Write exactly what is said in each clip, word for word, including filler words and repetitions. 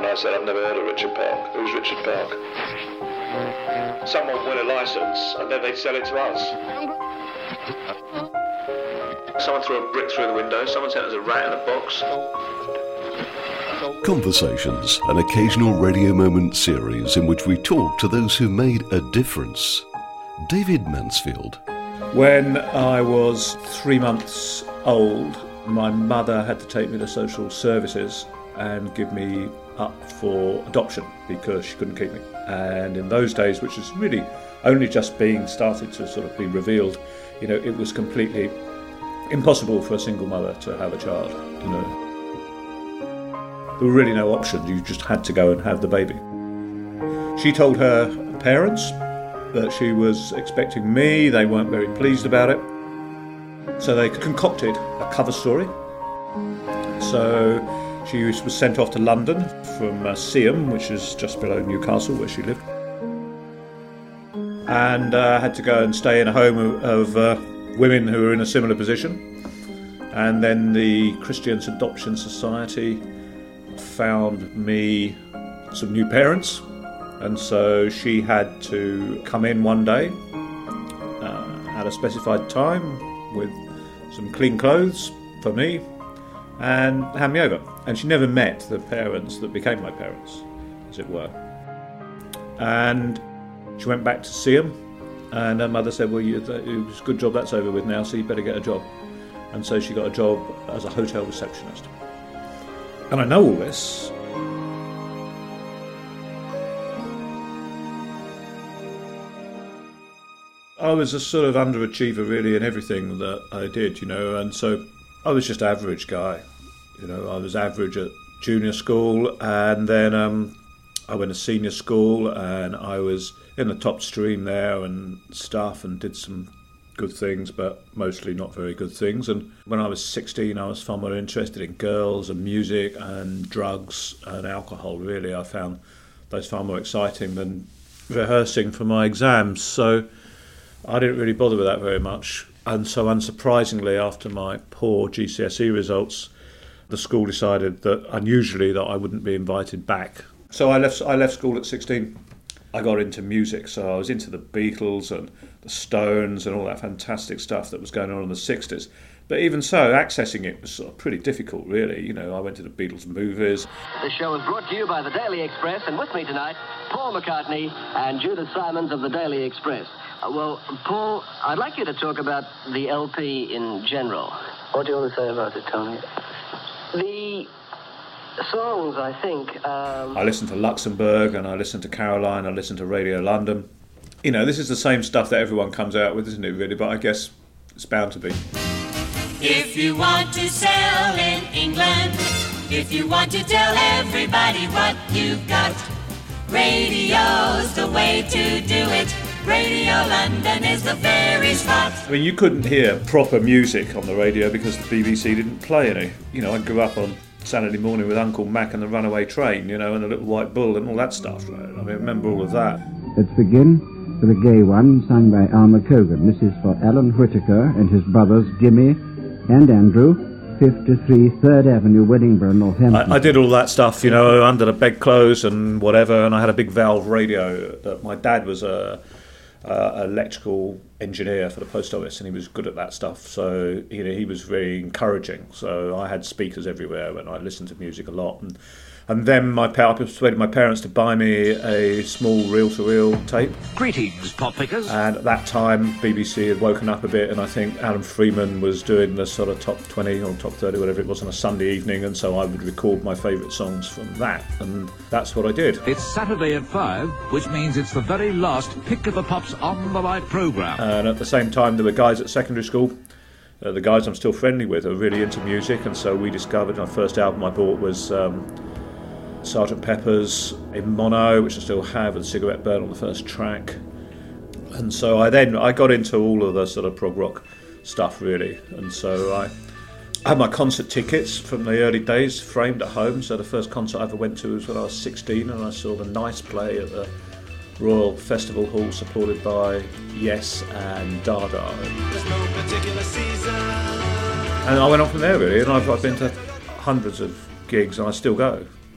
I said, I've never heard of Richard Park. Who's Richard Park? Someone would win a licence and then they'd sell it to us. Someone threw a brick through the window, someone said it was a rat in a box. Conversations, an occasional Radio Moment series in which we talk to those who made a difference. David Mansfield. When I was three months old, my mother had to take me to social services and give me up for adoption because she couldn't keep me. And in those days, which is really only just being started to sort of be revealed, you know, it was completely impossible for a single mother to have a child, you know. There were really no options, you just had to go and have the baby. She told her parents that she was expecting me, they weren't very pleased about it. So they concocted a cover story. So she was sent off to London from uh, Seaham, which is just below Newcastle where she lived. And uh, had to go and stay in a home of, of uh, women who were in a similar position. And then the Christians Adoption Society found me some new parents, and so she had to come in one day uh, at a specified time with some clean clothes for me and hand me over. And she never met the parents that became my parents, as it were. And she went back to see them, and her mother said, well, you, it was a good job that's over with now, so you better get a job. And so she got a job as a hotel receptionist. And I know all this. I was a sort of underachiever really in everything that I did, you know, and so I was just average guy. You know, I was average at junior school, and then um, I went to senior school, and I was in the top stream there and stuff, and did some good things, but mostly not very good things. And when I was sixteen, I was far more interested in girls and music and drugs and alcohol, really. I found those far more exciting than rehearsing for my exams. So I didn't really bother with that very much. And so unsurprisingly, after my poor G C S E results, the school decided that unusually that I wouldn't be invited back. So I left I left school at sixteen. I got into music, so I was into the Beatles and the Stones and all that fantastic stuff that was going on in the sixties. But even so, accessing it was sort of pretty difficult, really. You know, I went to the Beatles movies. This show is brought to you by the Daily Express, and with me tonight, Paul McCartney and Judith Simons of the Daily Express. Uh, well, Paul, I'd like you to talk about the L P in general. What do you want to say about it, Tony? The songs, I think... Um... I listened to Luxembourg, and I listened to Caroline, I listened to Radio London. You know, this is the same stuff that everyone comes out with, isn't it, really? But I guess it's bound to be. If you want to sell in England, if you want to tell everybody what you've got, radio's the way to do it. Radio London is the very spot. I mean, you couldn't hear proper music on the radio because the B B C didn't play any. You know, I grew up on Saturday morning with Uncle Mac and the Runaway Train, you know, and the Little White Bull and all that stuff. I mean, I remember all of that. Let's begin with a gay one sung by Alma Cogan. This is for Alan Whittaker and his brothers Jimmy and Andrew, fifty-three Third Avenue, Weddingborough, Northampton. I, I did all that stuff, you know, under the bedclothes and whatever, and I had a big valve radio. That my dad was a, a electrical engineer for the post office, and he was good at that stuff. So, you know, he was very encouraging. So I had speakers everywhere, and I listened to music a lot. And And then my pa- I persuaded my parents to buy me a small reel-to-reel tape. Greetings, pop pickers. And at that time, B B C had woken up a bit, and I think Alan Freeman was doing the sort of top twenty or top thirty, whatever it was, on a Sunday evening, and so I would record my favourite songs from that, and that's what I did. It's Saturday at five, which means it's the very last Pick of the Pops on the Right programme. And at the same time, there were guys at secondary school. Uh, the guys I'm still friendly with are really into music, and so we discovered, my first album I bought was... Um, Sergeant Pepper's in mono, which I still have, and Cigarette Burn on the first track. And so I then I got into all of the sort of prog rock stuff, really. And so I, I had my concert tickets from the early days framed at home. So the first concert I ever went to was when I was sixteen, and I saw the Nice play at the Royal Festival Hall, supported by Yes and Dada. There's no particular season. And I went on from there, really, and I've, I've been to hundreds of gigs, and I still go.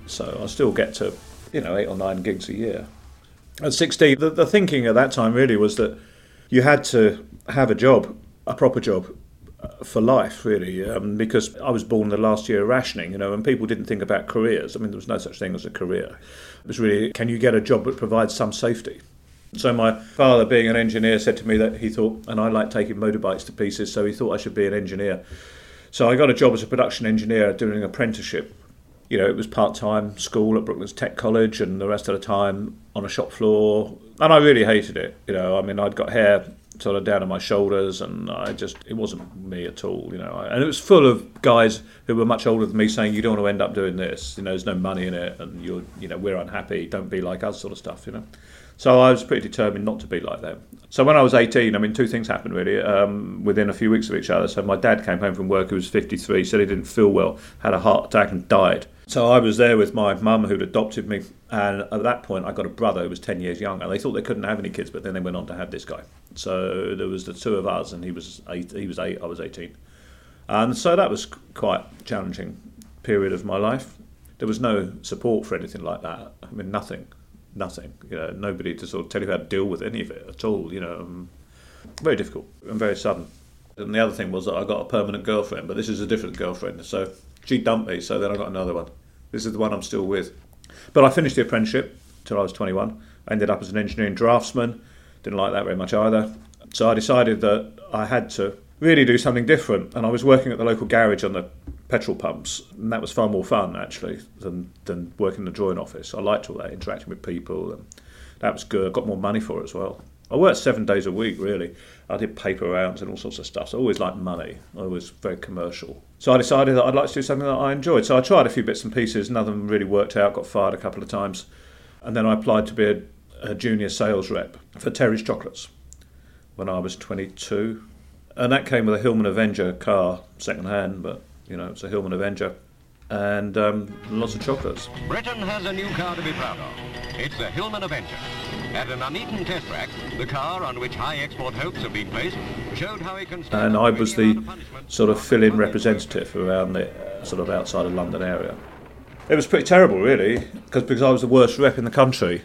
So I still get to, you know, eight or nine gigs a year. At sixteen, the, the thinking at that time really was that you had to have a job, a proper job, for life, really, um, because I was born the last year of rationing, you know, and people didn't think about careers. I mean, there was no such thing as a career. It was really, can you get a job that provides some safety? So my father, being an engineer, said to me that he thought, and I like taking motorbikes to pieces, so he thought I should be an engineer. So I got a job as a production engineer doing an apprenticeship. You know, it was part-time school at Brooklands Tech College, and the rest of the time on a shop floor. And I really hated it. You know, I mean, I'd got hair sort of down on my shoulders, and I just, it wasn't me at all, you know. And it was full of guys who were much older than me saying, you don't want to end up doing this, you know, there's no money in it, and you're, you know, we're unhappy, don't be like us, sort of stuff, you know. So I was pretty determined not to be like them. So when I was eighteen, I mean, two things happened really, um, within a few weeks of each other. So my dad came home from work, he was fifty-three, said he didn't feel well, had a heart attack and died. So I was there with my mum who'd adopted me, and at that point I got a brother who was ten years younger. They thought they couldn't have any kids, but then they went on to have this guy. So there was the two of us, and he was eight, he was eight, I was eighteen. And so that was quite a challenging period of my life. There was no support for anything like that. I mean, nothing, nothing. You know, nobody to sort of tell you how to deal with any of it at all, you know. Um, very difficult and very sudden. And the other thing was that I got a permanent girlfriend, but this is a different girlfriend. So she dumped me, so then I got another one. This is the one I'm still with. But I finished the apprenticeship till I was twenty-one. I ended up as an engineering draftsman. Didn't like that very much either. So I decided that I had to really do something different. And I was working at the local garage on the petrol pumps. And that was far more fun, actually, than, than working in the drawing office. I liked all that, interacting with people. And that was good. I got more money for it as well. I worked seven days a week, really. I did paper rounds and all sorts of stuff. So I always liked money. I was very commercial. So I decided that I'd like to do something that I enjoyed. So I tried a few bits and pieces. None of them really worked out. Got fired a couple of times. And then I applied to be a, a junior sales rep for Terry's Chocolates when I was twenty-two. And that came with a Hillman Avenger car, second hand, but, you know, it's a Hillman Avenger. And um, lots of chocolates. Britain has a new car to be proud of. It's the Hillman Avenger. At an uneaten test track, the car on which high export hopes have been placed showed how he can... And I was the sort of fill-in representative around the uh, sort of outside of London area. It was pretty terrible, really, because because I was the worst rep in the country.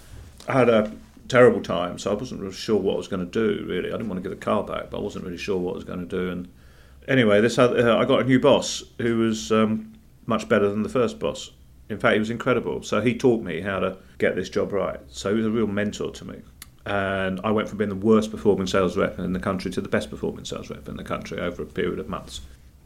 I had a terrible time, so I wasn't really sure what I was going to do, really. I didn't want to give the car back, but I wasn't really sure what I was going to do. And anyway, this had, uh, I got a new boss who was um, much better than the first boss. In fact, he was incredible. So he taught me how to get this job right. So he was a real mentor to me. And I went from being the worst performing sales rep in the country to the best performing sales rep in the country over a period of months.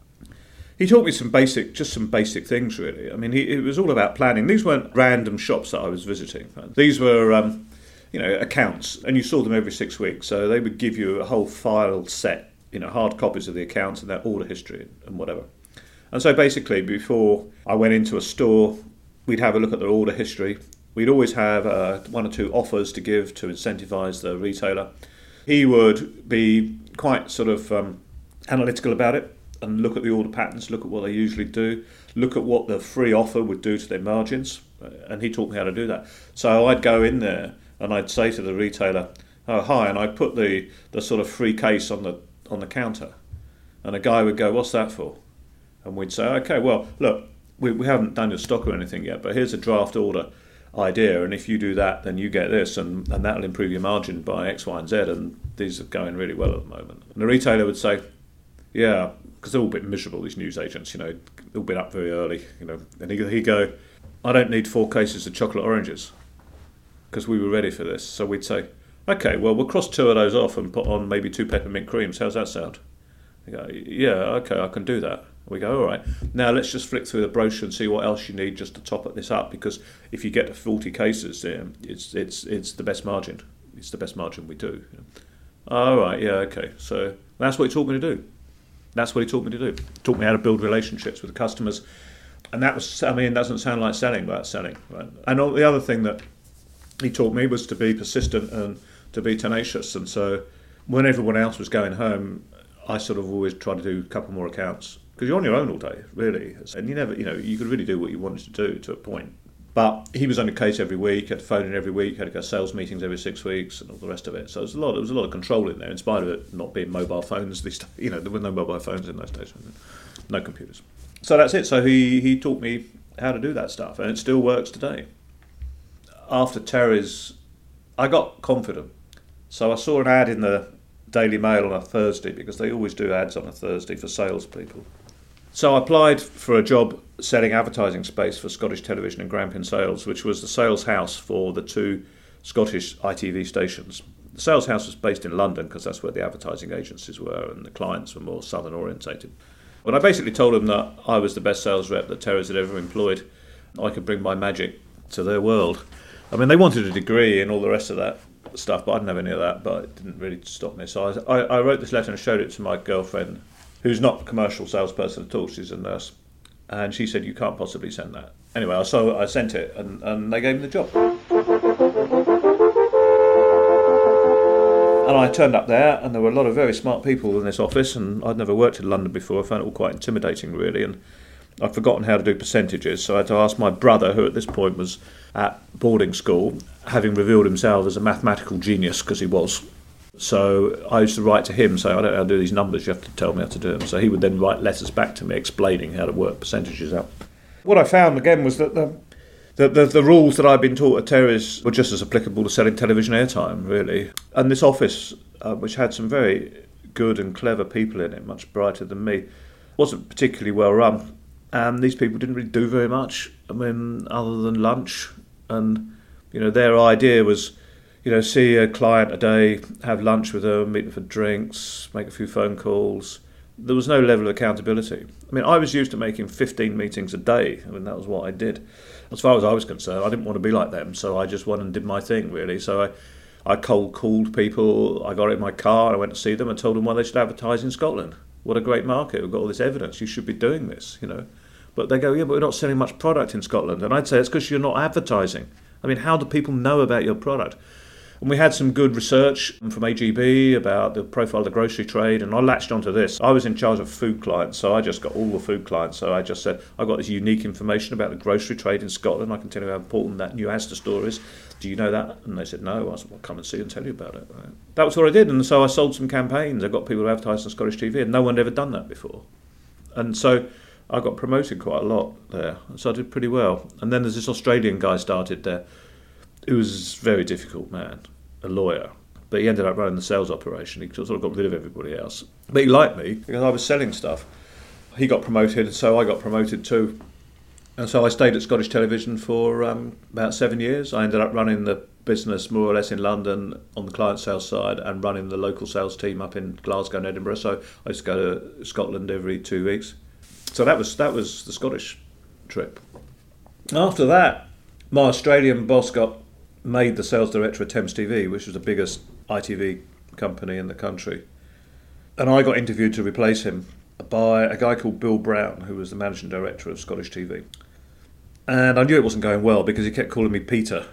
He taught me some basic, just some basic things, really. I mean, he, it was all about planning. These weren't random shops that I was visiting. These were, um, you know, accounts, and you saw them every six weeks. So they would give you a whole file set, you know, hard copies of the accounts and their order history and whatever. And so basically, before I went into a store, we'd have a look at their order history. We'd always have uh, one or two offers to give to incentivise the retailer. He would be quite sort of um, analytical about it and look at the order patterns, look at what they usually do, look at what the free offer would do to their margins. And he taught me how to do that. So I'd go in there and I'd say to the retailer, oh, hi, and I'd put the, the sort of free case on the on the counter. And a guy would go, what's that for? And we'd say, okay, well, look, we, we haven't done your stock or anything yet, but here's a draft order idea, and if you do that, then you get this, and, and that'll improve your margin by X, Y, and Z, and these are going really well at the moment. And the retailer would say, yeah, because they're all a bit miserable, these newsagents, you know, they've all been up very early, you know, and he'd he go, I don't need four cases of chocolate oranges, because we were ready for this. So we'd say, okay, well, we'll cross two of those off and put on maybe two peppermint creams. How's that sound? They go, yeah, okay, I can do that. We go, all right, now let's just flick through the brochure and see what else you need just to top this up, because if you get to forty cases, um, it's it's it's the best margin. It's the best margin we do. All right, yeah, okay. So that's what he taught me to do. That's what he taught me to do. He taught me how to build relationships with the customers. And that was, I mean, it doesn't sound like selling, but that's selling. Right? And all, the other thing that he taught me was to be persistent and to be tenacious. And so when everyone else was going home, I sort of always tried to do a couple more accounts. Because you're on your own all day, really. And you never, you know, you could really do what you wanted to do to a point. But he was on a case every week, had to phone in every week, had to go sales meetings every six weeks and all the rest of it. So there was a lot, there was a lot of control in there, in spite of it not being mobile phones. These, you know, there were no mobile phones in those days, no computers. So that's it. So he, he taught me how to do that stuff, and it still works today. After Terry's, I got confident. So I saw an ad in the Daily Mail on a Thursday, because they always do ads on a Thursday for salespeople. So I applied for a job selling advertising space for Scottish Television and Grampian Sales, which was the sales house for the two Scottish I T V stations. The sales house was based in London because that's where the advertising agencies were, and the clients were more southern orientated. But I basically told them that I was the best sales rep that Terry's had ever employed. I could bring my magic to their world. I mean, they wanted a degree and all the rest of that stuff, but I didn't have any of that, but it didn't really stop me. So I, I, I wrote this letter and showed it to my girlfriend, who's not a commercial salesperson at all, she's a nurse. And she said, you can't possibly send that. Anyway, so I sent it, and, and they gave me the job. And I turned up there, and there were a lot of very smart people in this office, and I'd never worked in London before. I found it all quite intimidating, really, and I'd forgotten how to do percentages, so I had to ask my brother, who at this point was at boarding school, having revealed himself as a mathematical genius, because he was. So I used to write to him saying, I don't know how to do these numbers, you have to tell me how to do them. So he would then write letters back to me explaining how to work percentages out. What I found, again, was that the The, the, the rules that I'd been taught at Terry's were just as applicable to selling television airtime, really. And this office, uh, which had some very good and clever people in it, much brighter than me, wasn't particularly well run. And these people didn't really do very much, I mean, other than lunch. And, you know, their idea was, you know, see a client a day, have lunch with them, meet them for drinks, make a few phone calls. There was no level of accountability. I mean, I was used to making fifteen meetings a day. I mean, that was what I did. As far as I was concerned, I didn't want to be like them, so I just went and did my thing, really. So I, I cold called people, I got in my car, and I went to see them and told them why they should advertise in Scotland. What a great market, we've got all this evidence, you should be doing this, you know. But they go, yeah, but we're not selling much product in Scotland. And I'd say it's because you're not advertising. I mean, how do people know about your product? And we had some good research from A G B about the profile of the grocery trade, and I latched onto this. I was in charge of food clients, so I just got all the food clients. So I just said, I've got this unique information about the grocery trade in Scotland. I can tell you how important that new Asda store is. Do you know that? And they said, no. I said, well, come and see and tell you about it. Right. That was what I did, and so I sold some campaigns. I got people to advertise on Scottish T V, and no one had ever done that before. And so I got promoted quite a lot there, so I did pretty well. And then there's this Australian guy started there, who was a very difficult man, a lawyer, but he ended up running the sales operation. He sort of got rid of everybody else. But he liked me because I was selling stuff. He got promoted, and so I got promoted too. And so I stayed at Scottish Television for um, about seven years. I ended up running the business more or less in London on the client sales side and running the local sales team up in Glasgow and Edinburgh. So I used to go to Scotland every two weeks. So that was that was the Scottish trip. After that, my Australian boss got made the sales director at Thames T V, which was the biggest I T V company in the country. And I got interviewed to replace him by a guy called Bill Brown, who was the managing director of Scottish T V. And I knew it wasn't going well because he kept calling me Peter.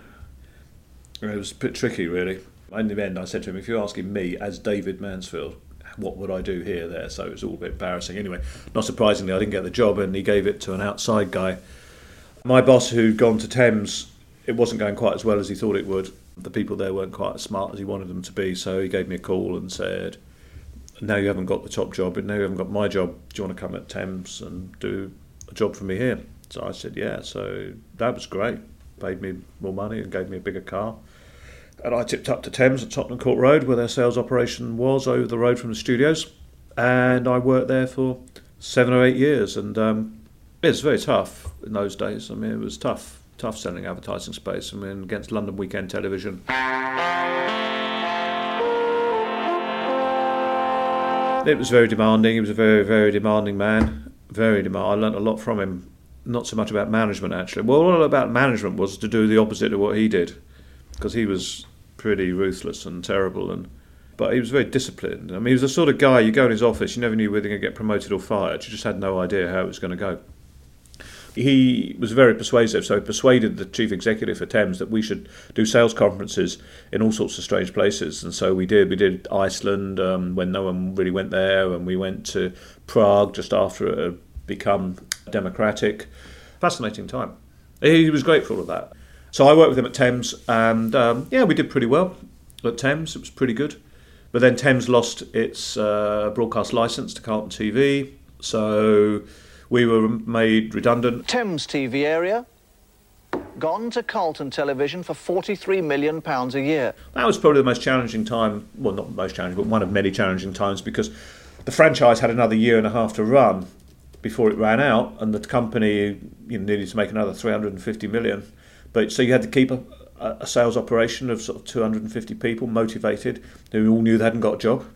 It was a bit tricky, really. In the end, I said to him, if you're asking me, as David Mansfield, what would I do here, there? So it was all a bit embarrassing. Anyway, not surprisingly, I didn't get the job, and he gave it to an outside guy. My boss, who'd gone to Thames, it wasn't going quite as well as he thought it would. The people there weren't quite as smart as he wanted them to be, so he gave me a call and said, now you haven't got the top job, and now you haven't got my job, do you want to come at Thames and do a job for me here? So I said, yeah, so that was great. Paid me more money and gave me a bigger car. And I tipped up to Thames at Tottenham Court Road, where their sales operation was, over the road from the studios. And I worked there for seven or eight years, and um, it was very tough in those days. I mean, it was tough. Tough selling advertising space, I mean, against London Weekend Television. It was very demanding. He was a very, very demanding man. Very demanding. I learnt a lot from him. Not so much about management, actually. Well, all about management was to do the opposite of what he did, because he was pretty ruthless and terrible, and but he was very disciplined. I mean, he was the sort of guy, you go in his office, you never knew whether you were going to get promoted or fired. You just had no idea how it was going to go. He was very persuasive, so he persuaded the chief executive for Thames that we should do sales conferences in all sorts of strange places, and so we did. We did Iceland um, when no one really went there, and we went to Prague just after it had become democratic. Fascinating time. He was great for all of that. So I worked with him at Thames, and um, yeah, we did pretty well at Thames. It was pretty good. But then Thames lost its uh, broadcast licence to Carlton T V, so we were made redundant. Thames T V area, gone to Carlton Television for forty-three million pounds a year. That was probably the most challenging time, well, not the most challenging, but one of many challenging times, because the franchise had another year and a half to run before it ran out, and the company, you know, needed to make another three hundred fifty million. But so you had to keep a, a sales operation of sort of two hundred fifty people, motivated, who all knew they hadn't got a job.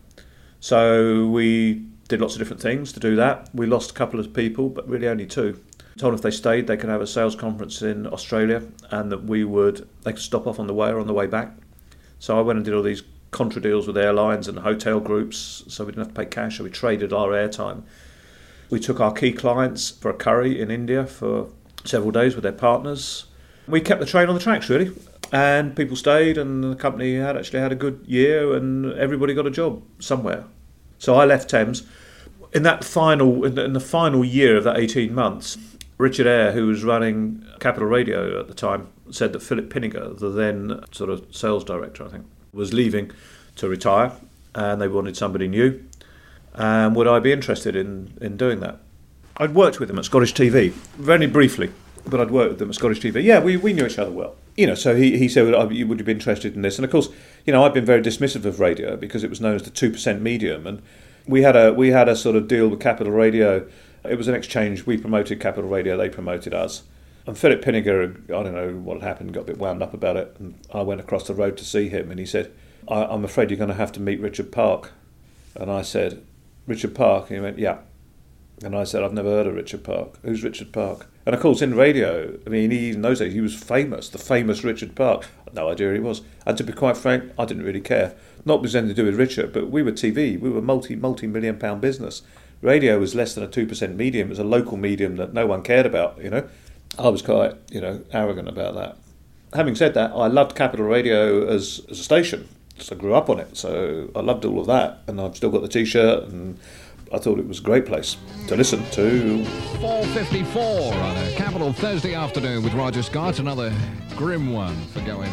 So we did lots of different things to do that. We lost a couple of people, but really only two. Told them if they stayed, they could have a sales conference in Australia, and that we would, they could stop off on the way or on the way back. So I went and did all these contra deals with airlines and hotel groups, so we didn't have to pay cash, so we traded our airtime. We took our key clients for a curry in India for several days with their partners. We kept the train on the tracks, really, and people stayed, and the company had actually had a good year, and everybody got a job somewhere. So I left Thames. In that final, in the, in the final year of that eighteen months, Richard Eyre, who was running Capital Radio at the time, said that Philip Pinniger, the then sort of sales director, I think, was leaving to retire, and they wanted somebody new. And would I be interested in, in doing that? I'd worked with him at Scottish T V, very briefly, but I'd worked with them at Scottish T V. Yeah, we, we knew each other well. You know, so he, he said, well, would you be interested in this? And of course, you know, I've been very dismissive of radio because it was known as the two percent medium. And we had a we had a sort of deal with Capital Radio. It was an exchange. We promoted Capital Radio, they promoted us. And Philip Pinniger, I don't know what happened, got a bit wound up about it. And I went across the road to see him, and he said, I, I'm afraid you're going to have to meet Richard Park. And I said, Richard Park? And he went, yeah. And I said, I've never heard of Richard Park. Who's Richard Park? And of course, in radio, I mean, he, in those days, he was famous, the famous Richard Park. I had no idea who he was. And to be quite frank, I didn't really care. Not because anything to do with Richard, but we were T V. We were a multi, multi-million pound business. Radio was less than a two percent medium. It was a local medium that no one cared about, you know. I was quite, you know, arrogant about that. Having said that, I loved Capital Radio as, as a station. So I grew up on it, so I loved all of that. And I've still got the T-shirt, and I thought it was a great place to listen to. four fifty-four on a Capital Thursday afternoon with Roger Scott. Another grim one for going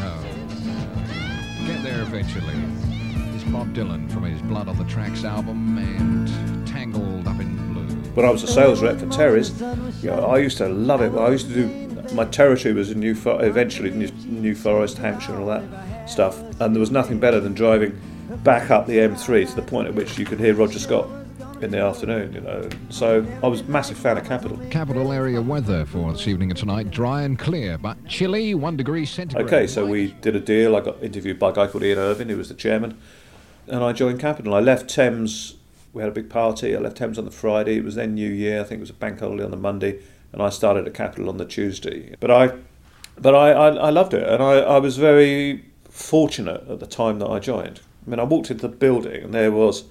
home. Get there eventually. It's Bob Dylan from his Blood on the Tracks album and Tangled Up in Blue. When I was a sales rep for Terry's, you know, I used to love it. I used to do, my territory was in New For- eventually New, New Forest, Hampshire and all that stuff. And there was nothing better than driving back up the M three to the point at which you could hear Roger Scott in the afternoon, you know. So I was a massive fan of Capital. Capital area weather for this evening and tonight, dry and clear, but chilly, one degree centigrade. Okay, so we did a deal. I got interviewed by a guy called Ian Irvine, who was the chairman, and I joined Capital. I left Thames, we had a big party, I left Thames on the Friday, it was then New Year, I think it was a bank holiday on the Monday, and I started at Capital on the Tuesday. But I but I, I, I loved it, and I, I was very fortunate at the time that I joined. I mean, I walked into the building, and there was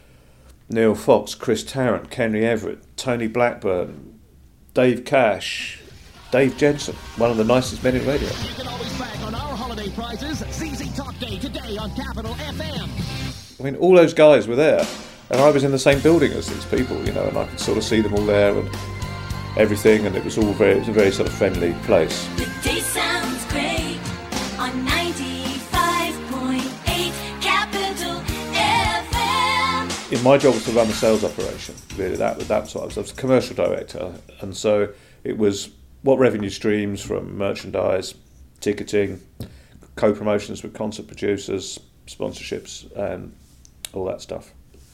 Neil Fox, Chris Tarrant, Henry Everett, Tony Blackburn, Dave Cash, Dave Jensen, one of the nicest men in radio. You can always brag on our holiday prizes. Z Z Talk Day today on Capital F M. I mean, all those guys were there, and I was in the same building as these people, you know, and I could sort of see them all there and everything, and it was all very, it was a very sort of friendly place. The day sounds great on ninety-five point eight Capital F M. In my job was to run the sales operation, really. That, that was what I was. I was a commercial director, and so it was what revenue streams from merchandise, ticketing, co-promotions with concert producers, sponsorships, and all that stuff.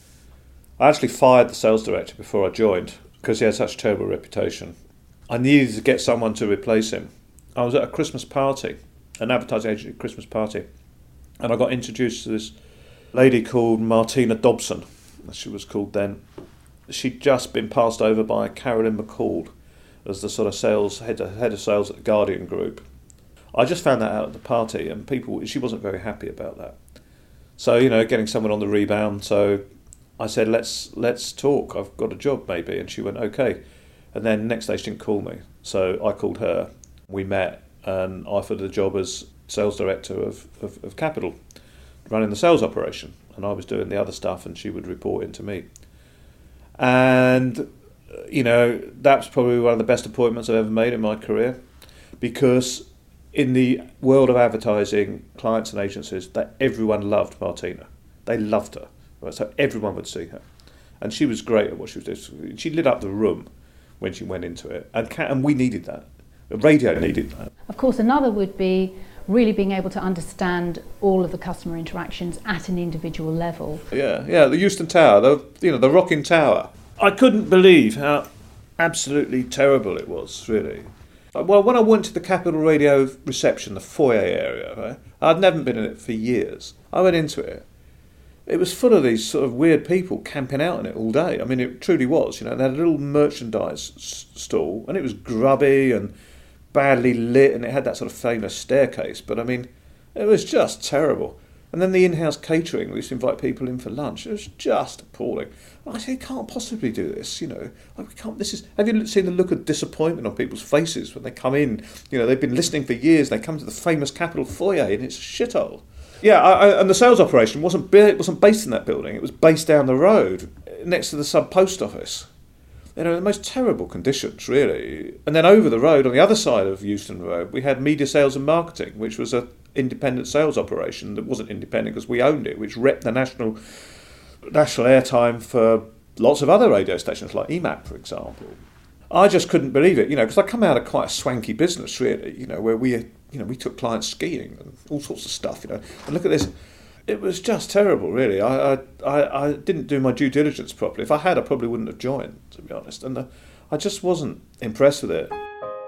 I actually fired the sales director before I joined because he had such a terrible reputation. I needed to get someone to replace him. I was at a Christmas party, an advertising agency Christmas party, and I got introduced to this lady called Martina Dobson, as she was called then. She'd just been passed over by Carolyn McCall as the sort of sales head of, head of sales at the Guardian Group. I just found that out at the party, and people, she wasn't very happy about that. So, you know, getting someone on the rebound. So I said, let's let's talk. I've got a job maybe. And she went, okay. And then next day she didn't call me. So I called her. We met and offered the job as sales director of, of, of Capital, running the sales operation. And I was doing the other stuff, and she would report into me. And, you know, that's probably one of the best appointments I've ever made in my career, because in the world of advertising, clients and agencies, that everyone loved Martina. They loved her. Right? So everyone would see her. And she was great at what she was doing. She lit up the room when she went into it, and ca- and we needed that. The radio needed that. Of course, another would be really being able to understand all of the customer interactions at an individual level. Yeah, yeah, the Euston Tower, the you know the rocking tower. I couldn't believe how absolutely terrible it was, really. Well, when I went to the Capital Radio reception, the foyer area, right, I'd never been in it for years. I went into it. It was full of these sort of weird people camping out in it all day. I mean, it truly was. You know, they had a little merchandise s- stall, and it was grubby and badly lit, and it had that sort of famous staircase. But I mean, it was just terrible. And then the in-house catering, we used to invite people in for lunch. It was just appalling. I said, you can't possibly do this, you know. Like, we can't. This is. Have you seen the look of disappointment on people's faces when they come in? You know, they've been listening for years. They come to the famous Capital foyer, and it's a shithole. Yeah, I, I, and the sales operation wasn't it wasn't based in that building. It was based down the road, next to the sub post office. You know, the most terrible conditions, really. And then over the road, on the other side of Euston Road, we had Media Sales and Marketing, which was an independent sales operation that wasn't independent because we owned it, which repped the national national airtime for lots of other radio stations, like E M A P, for example. I just couldn't believe it, you know, because I come out of quite a swanky business, really, you know, where we, you know, we took clients skiing and all sorts of stuff, you know. And look at this. It was just terrible, really. I, I I I didn't do my due diligence properly. If I had, I probably wouldn't have joined, to be honest. And the, I just wasn't impressed with it.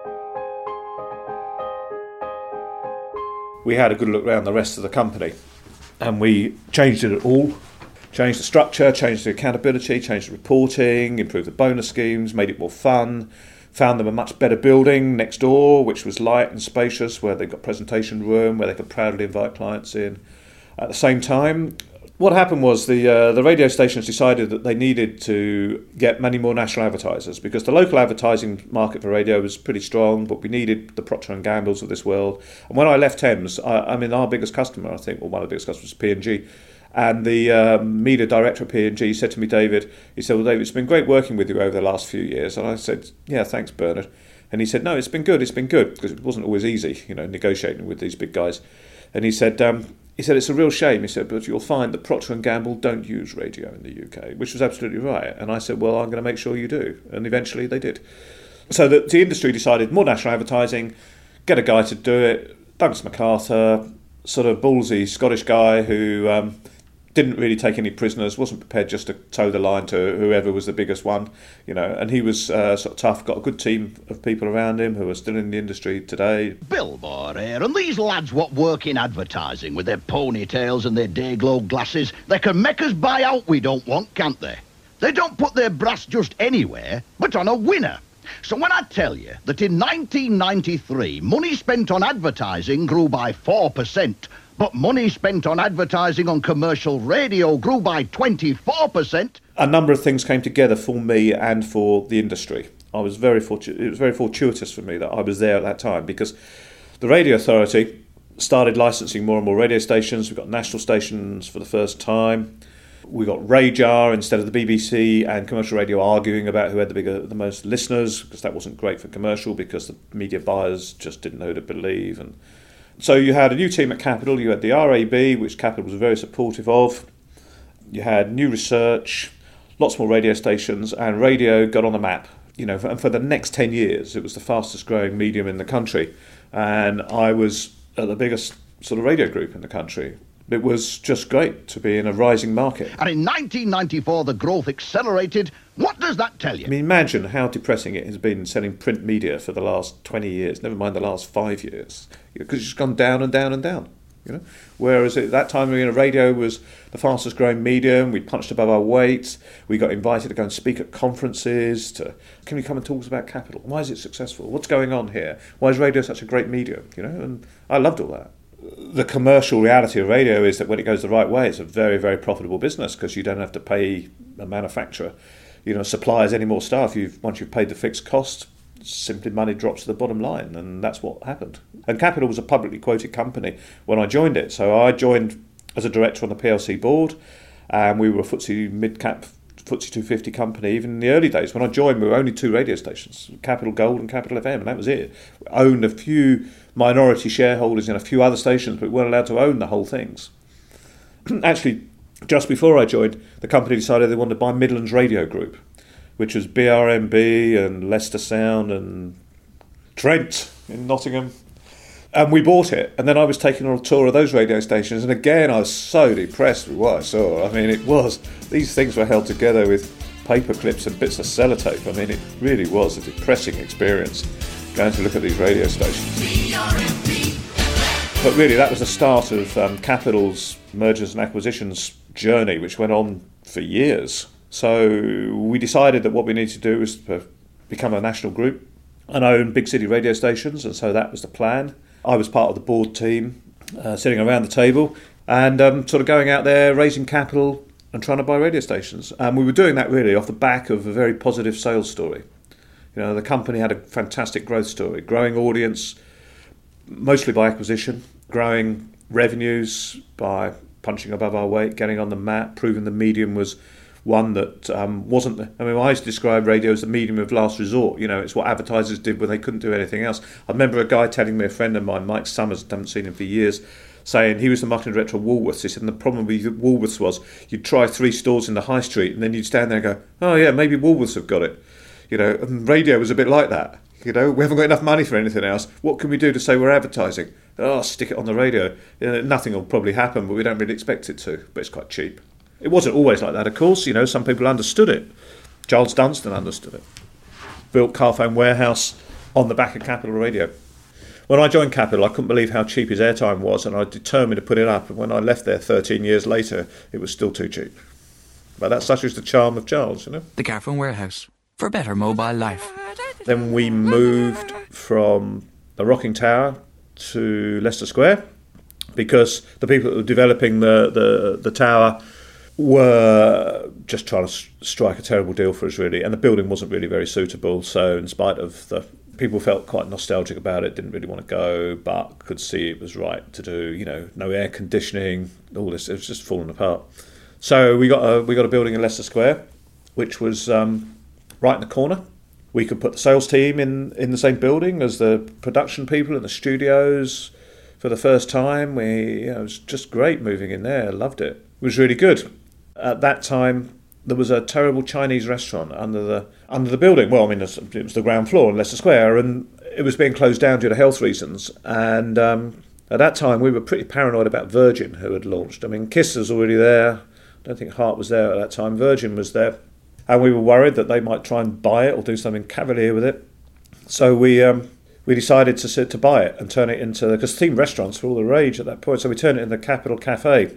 We had a good look around the rest of the company, and we changed it all. Changed the structure, changed the accountability, changed the reporting, improved the bonus schemes, made it more fun. Found them a much better building next door, which was light and spacious, where they got presentation room, where they could proudly invite clients in. At the same time, what happened was the uh, the radio stations decided that they needed to get many more national advertisers because the local advertising market for radio was pretty strong, but we needed the Procter and Gambles of this world. And when I left Thames, I, I mean, our biggest customer, I think, or one of the biggest customers, was P and G. And the uh, media director of P and G said to me, David, he said, well, David, it's been great working with you over the last few years. And I said, yeah, thanks, Bernard. And he said, no, it's been good, it's been good, because it wasn't always easy, you know, negotiating with these big guys. And he said, um, he said, it's a real shame, he said, but you'll find that Procter and Gamble don't use radio in the U K, which was absolutely right. And I said, well, I'm going to make sure you do. And eventually they did. So the, the industry decided more national advertising, get a guy to do it, Douglas MacArthur, sort of ballsy Scottish guy who um, didn't really take any prisoners, wasn't prepared just to toe the line to whoever was the biggest one, you know, and he was uh, sort of tough, got a good team of people around him who are still in the industry today. Billboard here, and these lads what work in advertising with their ponytails and their day-glow glasses, they can make us buy out we don't want, can't they? They don't put their brass just anywhere, but on a winner. So when I tell you that in nineteen ninety-three, money spent on advertising grew by four percent, but money spent on advertising on commercial radio grew by twenty-four percent. A number of things came together for me and for the industry. I was very fortunate. It was very fortuitous for me that I was there at that time because the Radio Authority started licensing more and more radio stations. We got national stations for the first time. We got Radar instead of the B B C and commercial radio arguing about who had the bigger, the most listeners, because that wasn't great for commercial because the media buyers just didn't know who to believe. And so you had a new team at Capital. You had the R A B, which Capital was very supportive of. You had new research, lots more radio stations, and radio got on the map. You know, and for the next ten years, it was the fastest growing medium in the country. And I was at the biggest sort of radio group in the country. It was just great to be in a rising market. And in nineteen ninety-four, the growth accelerated. What does that tell you? I mean, imagine how depressing it has been selling print media for the last twenty years, never mind the last five years, because it's just gone down and down and down. You know, whereas at that time, you know, radio was the fastest growing medium. We punched above our weight. We got invited to go and speak at conferences. To can you come and talk to us about Capital? Why is it successful? What's going on here? Why is radio such a great medium? You know, and I loved all that. The commercial reality of radio is that when it goes the right way, it's a very, very profitable business because you don't have to pay a manufacturer, you know, suppliers any more staff. You've once you've paid the fixed cost, simply money drops to the bottom line, and that's what happened. And Capital was a publicly quoted company when I joined it, so I joined as a director on the P L C board, and we were a F T S E mid-cap, F T S E two fifty company. Even in the early days when I joined, we were only two radio stations, Capital Gold and Capital F M, and that was it. We owned a few minority shareholders in a few other stations, but we weren't allowed to own the whole things. Actually, just before I joined, the company decided they wanted to buy Midlands Radio Group, which was B R M B and Leicester Sound and Trent in Nottingham. And we bought it, and then I was taking on a tour of those radio stations, and again I was so depressed with what I saw. I mean, it was, these things were held together with paper clips and bits of sellotape. I mean, it really was a depressing experience going to look at these radio stations. But really, that was the start of um, Capital's mergers and acquisitions journey, which went on for years. So we decided that what we needed to do was to become a national group and own big city radio stations, and so that was the plan. I was part of the board team, uh, sitting around the table and um, sort of going out there, raising capital and trying to buy radio stations. And we were doing that really off the back of a very positive sales story. You know, the company had a fantastic growth story, growing audience, mostly by acquisition, growing revenues by punching above our weight, getting on the map, proving the medium was one that um, wasn't... I mean, I used to describe radio as the medium of last resort. You know, it's what advertisers did when they couldn't do anything else. I remember a guy telling me, a friend of mine, Mike Summers, I haven't seen him for years, saying he was the marketing director of Woolworths. He said, and the problem with Woolworths was you'd try three stores in the high street and then you'd stand there and go, oh yeah, maybe Woolworths have got it. You know, and radio was a bit like that. You know, we haven't got enough money for anything else. What can we do to say we're advertising? Oh, stick it on the radio. You know, nothing will probably happen, but we don't really expect it to. But it's quite cheap. It wasn't always like that, of course. You know, some people understood it. Charles Dunstan understood it. Built Carphone Warehouse on the back of Capital Radio. When I joined Capital, I couldn't believe how cheap his airtime was, and I determined to put it up. And when I left there thirteen years later, it was still too cheap. But that's such is the charm of Charles, you know. The Carphone Warehouse, for better mobile life. Then we moved from the Rocking Tower to Leicester Square because the people that were developing the, the, the tower were just trying to strike a terrible deal for us, really, and the building wasn't really very suitable. So in spite of the people felt quite nostalgic about it, didn't really want to go, but could see it was right to do. You know, no air conditioning, all this. It was just falling apart. So we got a we got a building in Leicester Square, which was um, right in the corner. We could put the sales team in, in the same building as the production people in the studios for the first time. We, you know, it was just great moving in there. I loved it. It was really good. At that time, there was a terrible Chinese restaurant under the under the building. Well, I mean, it was the ground floor in Leicester Square, and it was being closed down due to health reasons. And um, at that time, we were pretty paranoid about Virgin, who had launched. I mean, Kiss was already there. I don't think Heart was there at that time. Virgin was there. And we were worried that they might try and buy it or do something cavalier with it. So we um, we decided to sit, to buy it and turn it into... Because themed restaurants were all the rage at that point. So we turned it into Capital Cafe.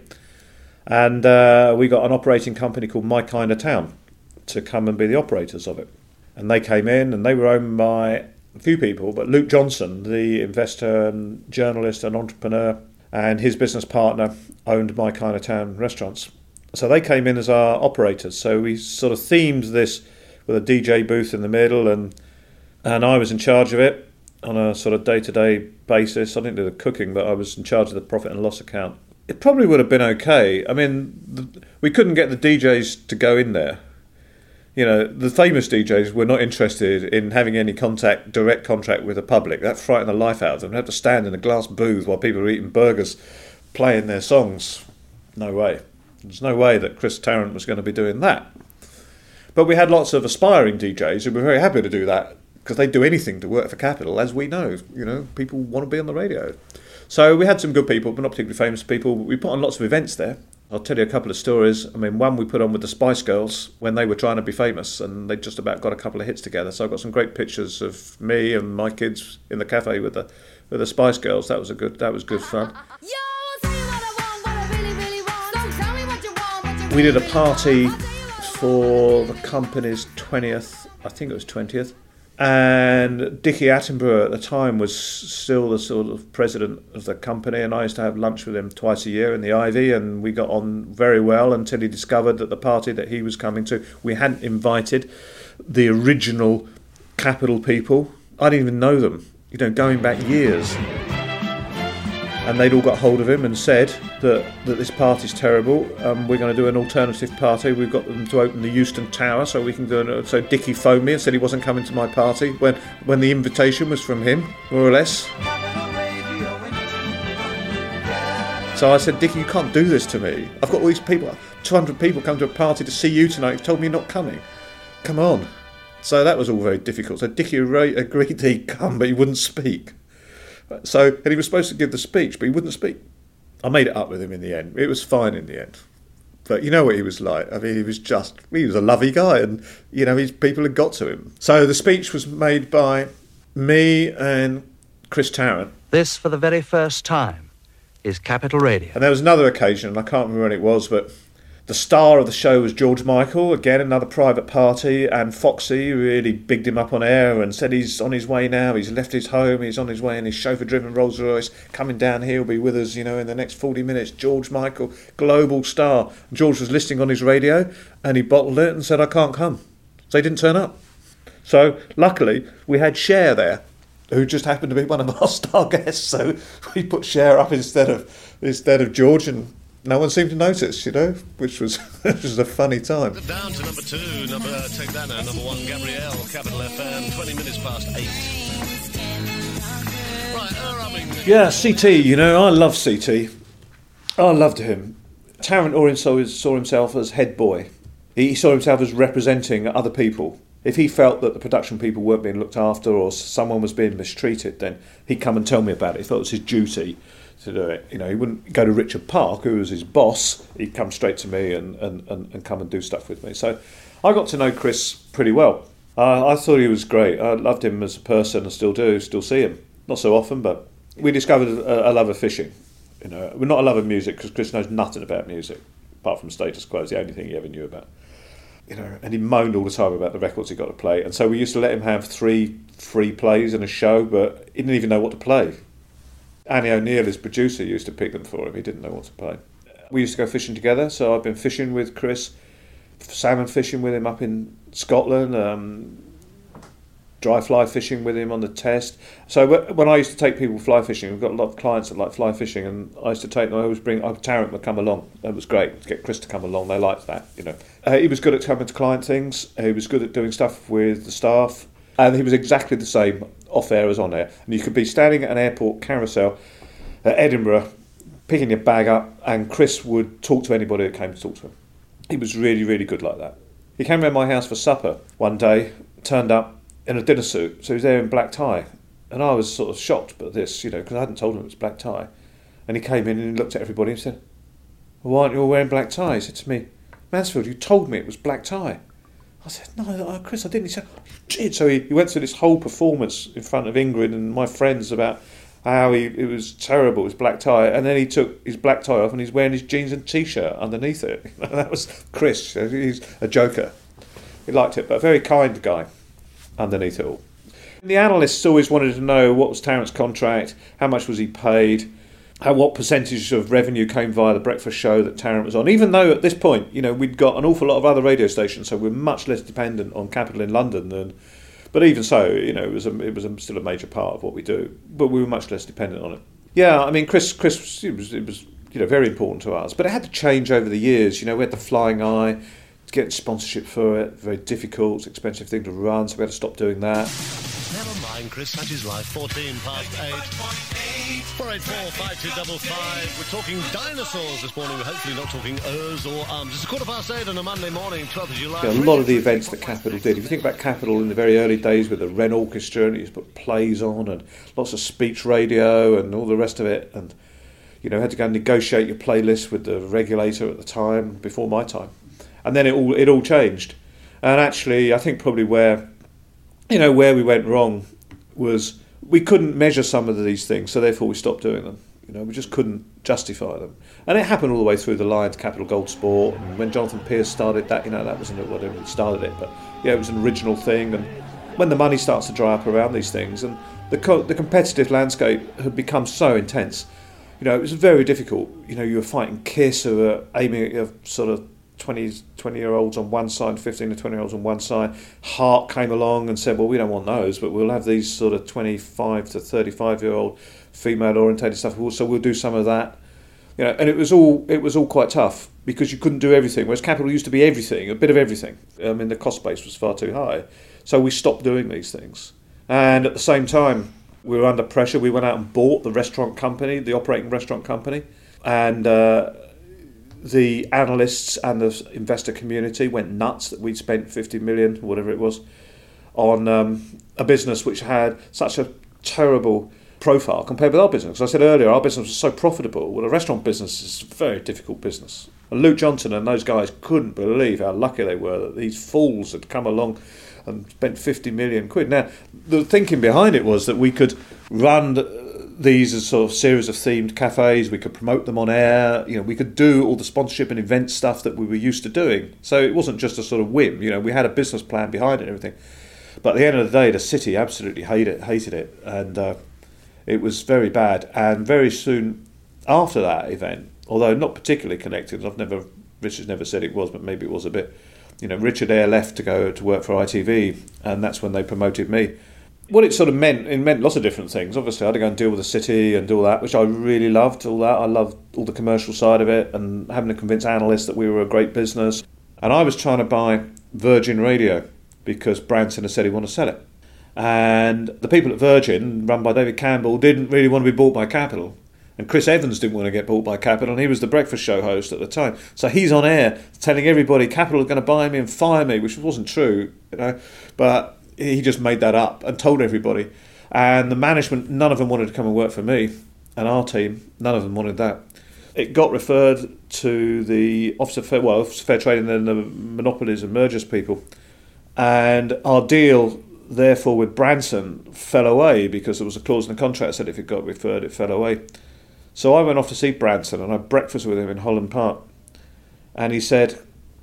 And uh, we got an operating company called My Kind of Town to come and be the operators of it. And they came in, and they were owned by a few people, but Luke Johnson, the investor and journalist and entrepreneur, and his business partner owned My Kind of Town restaurants. So they came in as our operators. So we sort of themed this with a D J booth in the middle, and and I was in charge of it on a sort of day-to-day basis. I didn't do the cooking, but I was in charge of the profit and loss account. It probably would have been okay. I mean, the, we couldn't get the D Js to go in there. You know, the famous D Js were not interested in having any contact, direct contact with the public. That frightened the life out of them. They had to stand in a glass booth while people were eating burgers, playing their songs. No way. There's no way that Chris Tarrant was going to be doing that. But we had lots of aspiring D Js who were very happy to do that because they'd do anything to work for Capital, as we know. You know, people want to be on the radio. So we had some good people, but not particularly famous people. We put on lots of events there. I'll tell you a couple of stories. I mean, one we put on with the Spice Girls when they were trying to be famous, and they just about got a couple of hits together. So I've got some great pictures of me and my kids in the cafe with the with the Spice Girls. That was a good that was good fun. We did a party for the company's twentieth, I think it was twentieth, and Dickie Attenborough at the time was still the sort of president of the company, and I used to have lunch with him twice a year in the Ivy, and we got on very well until he discovered that the party that he was coming to, we hadn't invited the original Capital people. I didn't even know them, you know, going back years. And they'd all got hold of him and said that, that this party's terrible. Um, we're going to do an alternative party. We've got them to open the Euston Tower so we can do it. So Dickie phoned me and said he wasn't coming to my party when, when the invitation was from him, more or less. So I said, Dickie, you can't do this to me. I've got all these people, two hundred people come to a party to see you tonight. You've told me you're not coming. come on. So that was all very difficult. So Dickie agreed he'd come, but he wouldn't speak. So, and he was supposed to give the speech, but he wouldn't speak. I made it up with him in the end. It was fine in the end. But you know what he was like. I mean, he was just, he was a lovely guy, and, you know, his people had got to him. So the speech was made by me and Chris Tarrant. This, for the very first time, is Capital Radio. And there was another occasion, and I can't remember when it was, but the star of the show was George Michael, again, another private party, and Foxy really bigged him up on air and said he's on his way now, he's left his home, he's on his way in his chauffeur-driven Rolls-Royce, coming down here, he'll be with us, you know, in the next forty minutes. George Michael, global star. And George was listening on his radio, and he bottled it and said, I can't come. So he didn't turn up. So, luckily, we had Cher there, who just happened to be one of our star guests, so we put Cher up instead of instead of George, and no one seemed to notice, you know, which was which was a funny time. Down to number two, number take that now, number one, Gabrielle, Capital F M, twenty minutes past eight. Right, uh, I mean, yeah, C T, you know, I love C T. I loved him. Tarrant Orin saw, saw himself as head boy. He saw himself as representing other people. If he felt that the production people weren't being looked after or someone was being mistreated, then he'd come and tell me about it. He thought it was his duty to do it. You know, he wouldn't go to Richard Park, who was his boss. He'd come straight to me and, and, and, and come and do stuff with me. So I got to know Chris pretty well. Uh, I thought he was great. I loved him as a person and still do, still see him. Not so often, but we discovered a, a love of fishing. You know, we're not a love of music because Chris knows nothing about music, apart from Status Quo. It's the only thing he ever knew about. You know, and he moaned all the time about the records he got to play. And so we used to let him have three free plays in a show, but he didn't even know what to play. Annie O'Neill, his producer, used to pick them for him. He didn't know what to play. We used to go fishing together, so I've been fishing with Chris, salmon fishing with him up in Scotland, um, dry fly fishing with him on the Test. So when I used to take people fly fishing, we've got a lot of clients that like fly fishing, and I used to take them, I always bring, oh, Tarrant would come along. That was great, to get Chris to come along, they liked that, you know. Uh, he was good at coming to client things, he was good at doing stuff with the staff, and he was exactly the same off air as on air. And you could be standing at an airport carousel at Edinburgh, picking your bag up, and Chris would talk to anybody that came to talk to him. He was really, really good like that. He came round my house for supper one day, turned up in a dinner suit, so he was there in black tie. And I was sort of shocked by this, you know, because I hadn't told him it was black tie. And he came in and he looked at everybody and said, well, why aren't you all wearing black tie? He said to me, Mansfield, you told me it was black tie. I said, no, Chris, I didn't. He said, you did. So he, he went through this whole performance in front of Ingrid and my friends about how he it was terrible, his black tie. And then he took his black tie off and he's wearing his jeans and T-shirt underneath it. That was Chris. He's a joker. He liked it, but a very kind guy underneath it all. The analysts always wanted to know what was Tarrant's contract, how much was he paid, how what percentage of revenue came via the breakfast show that Tarrant was on, even though at this point, you know, we'd got an awful lot of other radio stations, so we're much less dependent on Capital in London than, but even so, you know, it was a, it was a, still a major part of what we do, but we were much less dependent on it. Yeah, I mean, Chris, Chris, it was, it was, you know, very important to us, but it had to change over the years. You know, we had the Flying Eye, to get sponsorship for it, very difficult, expensive thing to run, so we had to stop doing that. Never mind, Chris, such is life. fourteen past eight. four eight four, five two five five. We're talking dinosaurs this morning. We're hopefully not talking Urs or arms. It's a quarter past eight on a Monday morning, twelfth of July. Yeah, a lot of the events that Capital did. If you think about Capital in the very early days with the Wren Orchestra, and you used to put plays on and lots of speech radio and all the rest of it, and you know, had to go and negotiate your playlist with the regulator at the time, before my time. And then it all it all changed. And actually, I think probably where, you know, where we went wrong was we couldn't measure some of these things, so therefore we stopped doing them. You know, we just couldn't justify them. And it happened all the way through the line to Capital Gold Sport. And when Jonathan Pierce started that, you know, that wasn't whatever he started it, but yeah, it was an original thing. And when the money starts to dry up around these things, and the co- the competitive landscape had become so intense, you know, it was very difficult. You know, you were fighting Kiss, who were aiming at your sort of twenty, twenty-year-olds on one side, fifteen to twenty-year-olds on one side. Heart came along and said, well, we don't want those, but we'll have these sort of twenty-five to thirty-five-year-old female-orientated stuff, so we'll do some of that. You know, and it was all it was all quite tough, because you couldn't do everything, whereas Capital used to be everything, a bit of everything. I mean, the cost base was far too high. So we stopped doing these things. And at the same time, we were under pressure. We went out and bought the restaurant company, the operating restaurant company, and... Uh, the analysts and the investor community went nuts that we'd spent fifty million, whatever it was, on um, a business which had such a terrible profile compared with our business. As I said earlier, our business was so profitable. Well, the restaurant business is a very difficult business. And Luke Johnson and those guys couldn't believe how lucky they were that these fools had come along and spent fifty million quid. Now, the thinking behind it was that we could run these as sort of series of themed cafes, we could promote them on air, you know, we could do all the sponsorship and event stuff that we were used to doing. So it wasn't just a sort of whim, you know, we had a business plan behind it and everything. But at the end of the day, the city absolutely hated it, hated it, and uh, it was very bad. And very soon after that event, although not particularly connected, I've never, Richard's never said it was, but maybe it was a bit, you know, Richard Eyre left to go to work for I T V, and that's when they promoted me. What it sort of meant, it meant lots of different things. Obviously, I had to go and deal with the city and do all that, which I really loved, all that. I loved all the commercial side of it and having to convince analysts that we were a great business. And I was trying to buy Virgin Radio because Branson had said he wanted to sell it. And the people at Virgin, run by David Campbell, didn't really want to be bought by Capital. And Chris Evans didn't want to get bought by Capital, and he was the breakfast show host at the time. So he's on air telling everybody Capital are going to buy me and fire me, which wasn't true, you know. But he just made that up and told everybody. And the management, none of them wanted to come and work for me. And our team, none of them wanted that. It got referred to the Office of Fair, well, Office of Fair Trading and the Monopolies and Mergers people. And our deal, therefore, with Branson fell away because there was a clause in the contract that said if it got referred, it fell away. So I went off to see Branson and I had breakfast with him in Holland Park. And he said,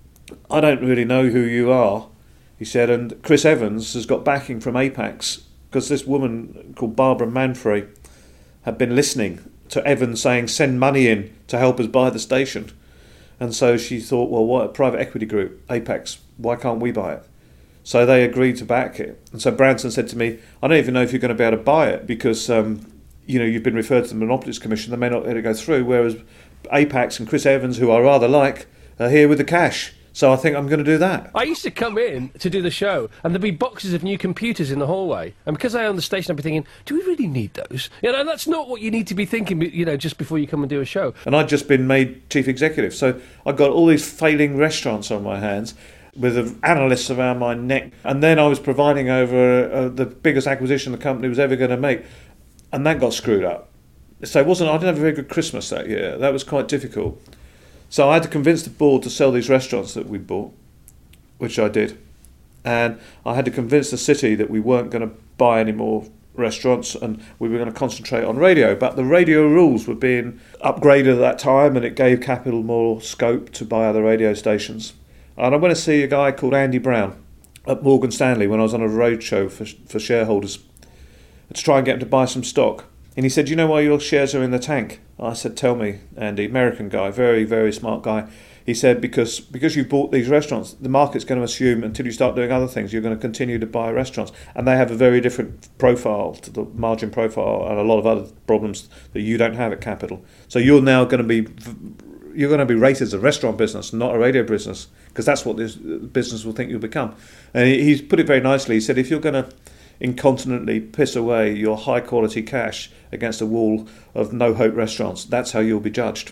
I don't really know who you are. He said, and Chris Evans has got backing from Apax because this woman called Barbara Manfrey had been listening to Evans saying, send money in to help us buy the station. And so she thought, well, what a private equity group, Apax, why can't we buy it? So they agreed to back it. And so Branson said to me, I don't even know if you're going to be able to buy it because, um, you know, you've been referred to the Monopolies Commission, they may not let it go through, whereas Apax and Chris Evans, who I rather like, are here with the cash. So I think I'm going to do that. I used to come in to do the show, and there'd be boxes of new computers in the hallway. And because I own the station, I'd be thinking, do we really need those? You know, that's not what you need to be thinking, you know, just before you come and do a show. And I'd just been made chief executive, so I got all these failing restaurants on my hands with analysts around my neck. And then I was providing over uh, the biggest acquisition the company was ever going to make. And that got screwed up. So it wasn't, I didn't have a very good Christmas that year. That was quite difficult. So I had to convince the board to sell these restaurants that we bought, which I did. And I had to convince the city that we weren't going to buy any more restaurants and we were going to concentrate on radio. But the radio rules were being upgraded at that time and it gave Capital more scope to buy other radio stations. And I went to see a guy called Andy Brown at Morgan Stanley when I was on a roadshow for, for shareholders to try and get him to buy some stock. And he said, do you know why your shares are in the tank? I said, tell me, Andy. American guy, very, very smart guy. He said, because because you've bought these restaurants, the market's going to assume until you start doing other things, you're going to continue to buy restaurants. And they have a very different profile to the margin profile and a lot of other problems that you don't have at Capital. So you're now going to be you're going to be rated as a restaurant business, not a radio business, because that's what this business will think you'll become. And he, he's put it very nicely. He said, if you're going to incontinently piss away your high quality cash against a wall of no hope restaurants, that's how you'll be judged.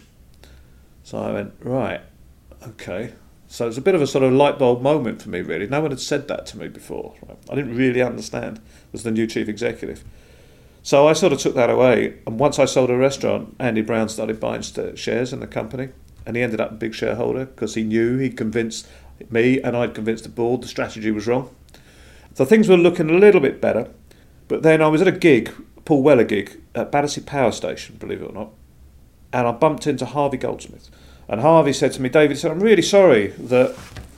So I went, right, okay. So it's a bit of a sort of light bulb moment for me, really. No one had said that to me before. Right? I didn't really understand as the new chief executive. So I sort of took that away, and once I sold a restaurant, Andy Brown started buying shares in the company, and he ended up a big shareholder because he knew he'd convinced me and I'd convinced the board the strategy was wrong. So things were looking a little bit better, but then I was at a gig, Paul Weller gig, at Battersea Power Station, believe it or not, and I bumped into Harvey Goldsmith. And Harvey said to me, David, said, I'm really sorry that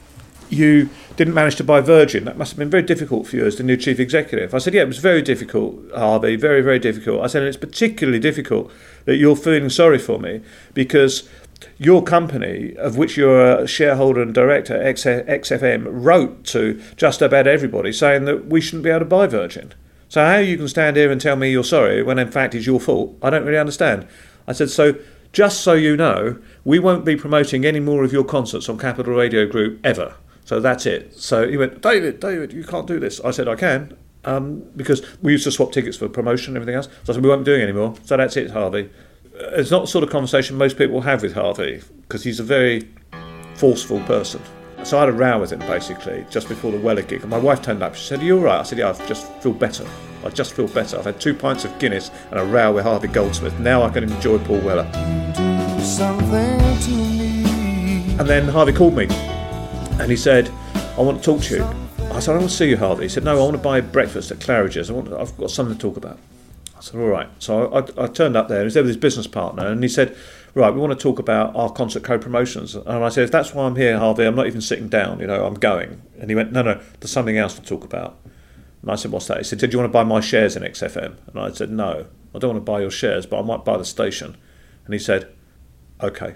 you didn't manage to buy Virgin. That must have been very difficult for you as the new chief executive. I said, yeah, it was very difficult, Harvey, very, very difficult. I said, and it's particularly difficult that you're feeling sorry for me because your company, of which you're a shareholder and director, X F M, wrote to just about everybody saying that we shouldn't be able to buy Virgin. So how you can stand here and tell me you're sorry when in fact it's your fault, I don't really understand. I said, so just so you know, we won't be promoting any more of your concerts on Capital Radio Group ever. So that's it. So he went, David, David, you can't do this. I said, I can, um, because we used to swap tickets for promotion and everything else. So I said, we won't be doing any more. So that's it, Harvey. it's not the sort of conversation most people have with Harvey, because he's a very forceful person. So I had a row with him, basically, just before the Weller gig. And my wife turned up. She said, "Are you all right?" I said, "Yeah, I just feel better. I just feel better. I've had two pints of Guinness and a row with Harvey Goldsmith. Now I can enjoy Paul Weller." Do something to me. And then Harvey called me, and he said, "I want to talk to you." I said, "I want to see you, Harvey." He said, "No, I want to buy breakfast at Claridge's. I want, I've got something to talk about." I said, "All right." So I, I turned up there, and he was there with his business partner, and he said, "Right, we want to talk about our concert co-promotions." And I said, "If that's why I'm here, Harvey, I'm not even sitting down, you know, I'm going." And he went, "No, no, there's something else to talk about." And I said, "What's that?" He said, "Did you want to buy my shares in X F M?" And I said, "No, I don't want to buy your shares, but I might buy the station." And he said, "OK."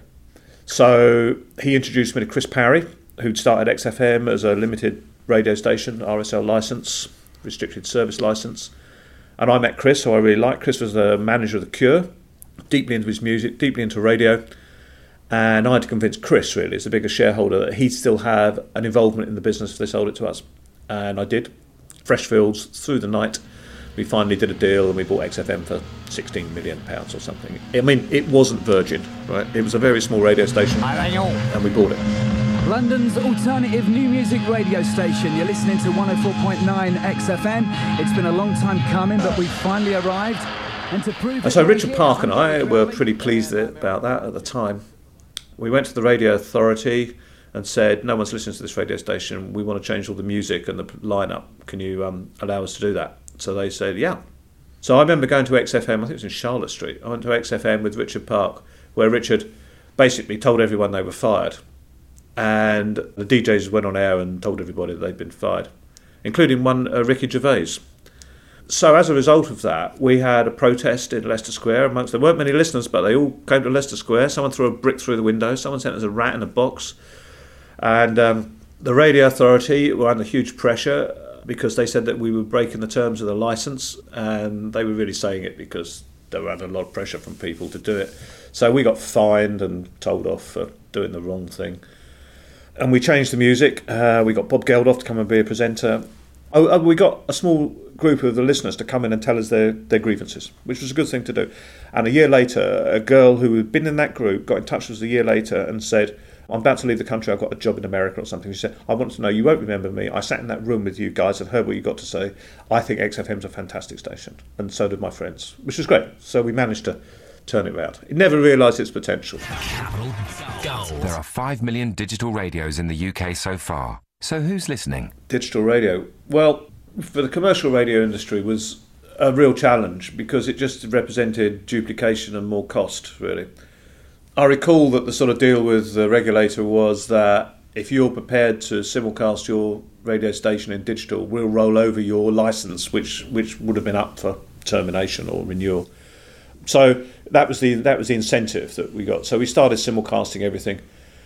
So he introduced me to Chris Parry, who'd started X F M as a limited radio station, R S L licence, restricted service licence. And I met Chris, who I really liked. Chris was the manager of The Cure, deeply into his music, deeply into radio. And I had to convince Chris, really, as the biggest shareholder, that he'd still have an involvement in the business if they sold it to us. And I did. Freshfields, through the night, we finally did a deal and we bought X F M for sixteen million pounds or something. I mean, it wasn't Virgin, right? It was a very small radio station, and we bought it. London's alternative new music radio station. You're listening to one oh four point nine X F M. It's been a long time coming, but we've finally arrived. And to prove and so Richard Park and I were pretty pleased about that at the time. We went to the Radio Authority and said, "No one's listening to this radio station. We want to change all the music and the lineup. Can you um, allow us to do that?" So they said, "Yeah." So I remember going to X F M, I think it was in Charlotte Street. I went to X F M with Richard Park, where Richard basically told everyone they were fired. And the D Js went on air and told everybody that they'd been fired, including one, uh, Ricky Gervais. So as a result of that, we had a protest in Leicester Square. Amongst there weren't many listeners, but they all came to Leicester Square. Someone threw a brick through the window. Someone sent us a rat in a box. And um, the Radio Authority were under huge pressure because they said that we were breaking the terms of the licence, and they were really saying it because they were under a lot of pressure from people to do it. So we got fined and told off for doing the wrong thing. And we changed the music. Uh, we got Bob Geldof to come and be a presenter. Oh, we got a small group of the listeners to come in and tell us their, their grievances, which was a good thing to do. And a year later, a girl who had been in that group got in touch with us a year later and said, "I'm about to leave the country, I've got a job in America or something." She said, "I want to know, you won't remember me. I sat in that room with you guys and heard what you got to say. I think X F M's a fantastic station." And so did my friends, which was great. So we managed to turn it around. It never realised its potential. There are five million digital radios in the U K so far. So who's listening? Digital radio. Well, for the commercial radio industry was a real challenge because it just represented duplication and more cost, really. I recall that the sort of deal with the regulator was that if you're prepared to simulcast your radio station in digital, we'll roll over your licence, which which would have been up for termination or renewal. So that was the that was the incentive that we got. So we started simulcasting everything.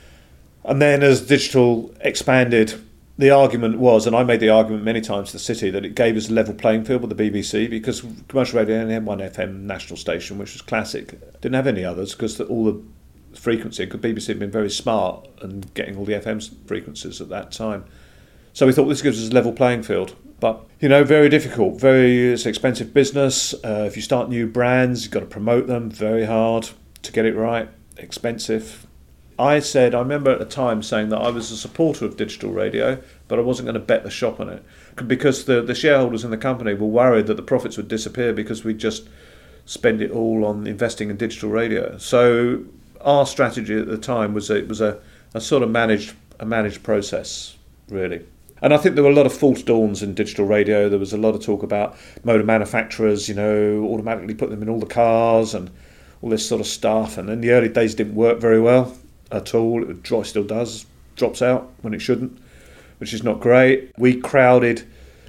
And then as digital expanded, the argument was, and I made the argument many times to the city, that it gave us a level playing field with the B B C because commercial radio only had one F M national station, which was classic. Didn't have any others because all the frequency, because B B C had been very smart and getting all the F M frequencies at that time. So we thought this gives us a level playing field. But, you know, very difficult, very it's expensive business. Uh, if you start new brands, you've got to promote them, very hard to get it right, expensive. I said, I remember at the time saying that I was a supporter of digital radio, but I wasn't going to bet the shop on it because the, the shareholders in the company were worried that the profits would disappear because we'd just spend it all on investing in digital radio. So our strategy at the time was a, it was a, a sort of managed a managed process, really. And I think there were a lot of false dawns in digital radio. There was a lot of talk about motor manufacturers, you know, automatically put them in all the cars and all this sort of stuff. And in the early days, it didn't work very well at all. It dro- still does, drops out when it shouldn't, which is not great. We crowded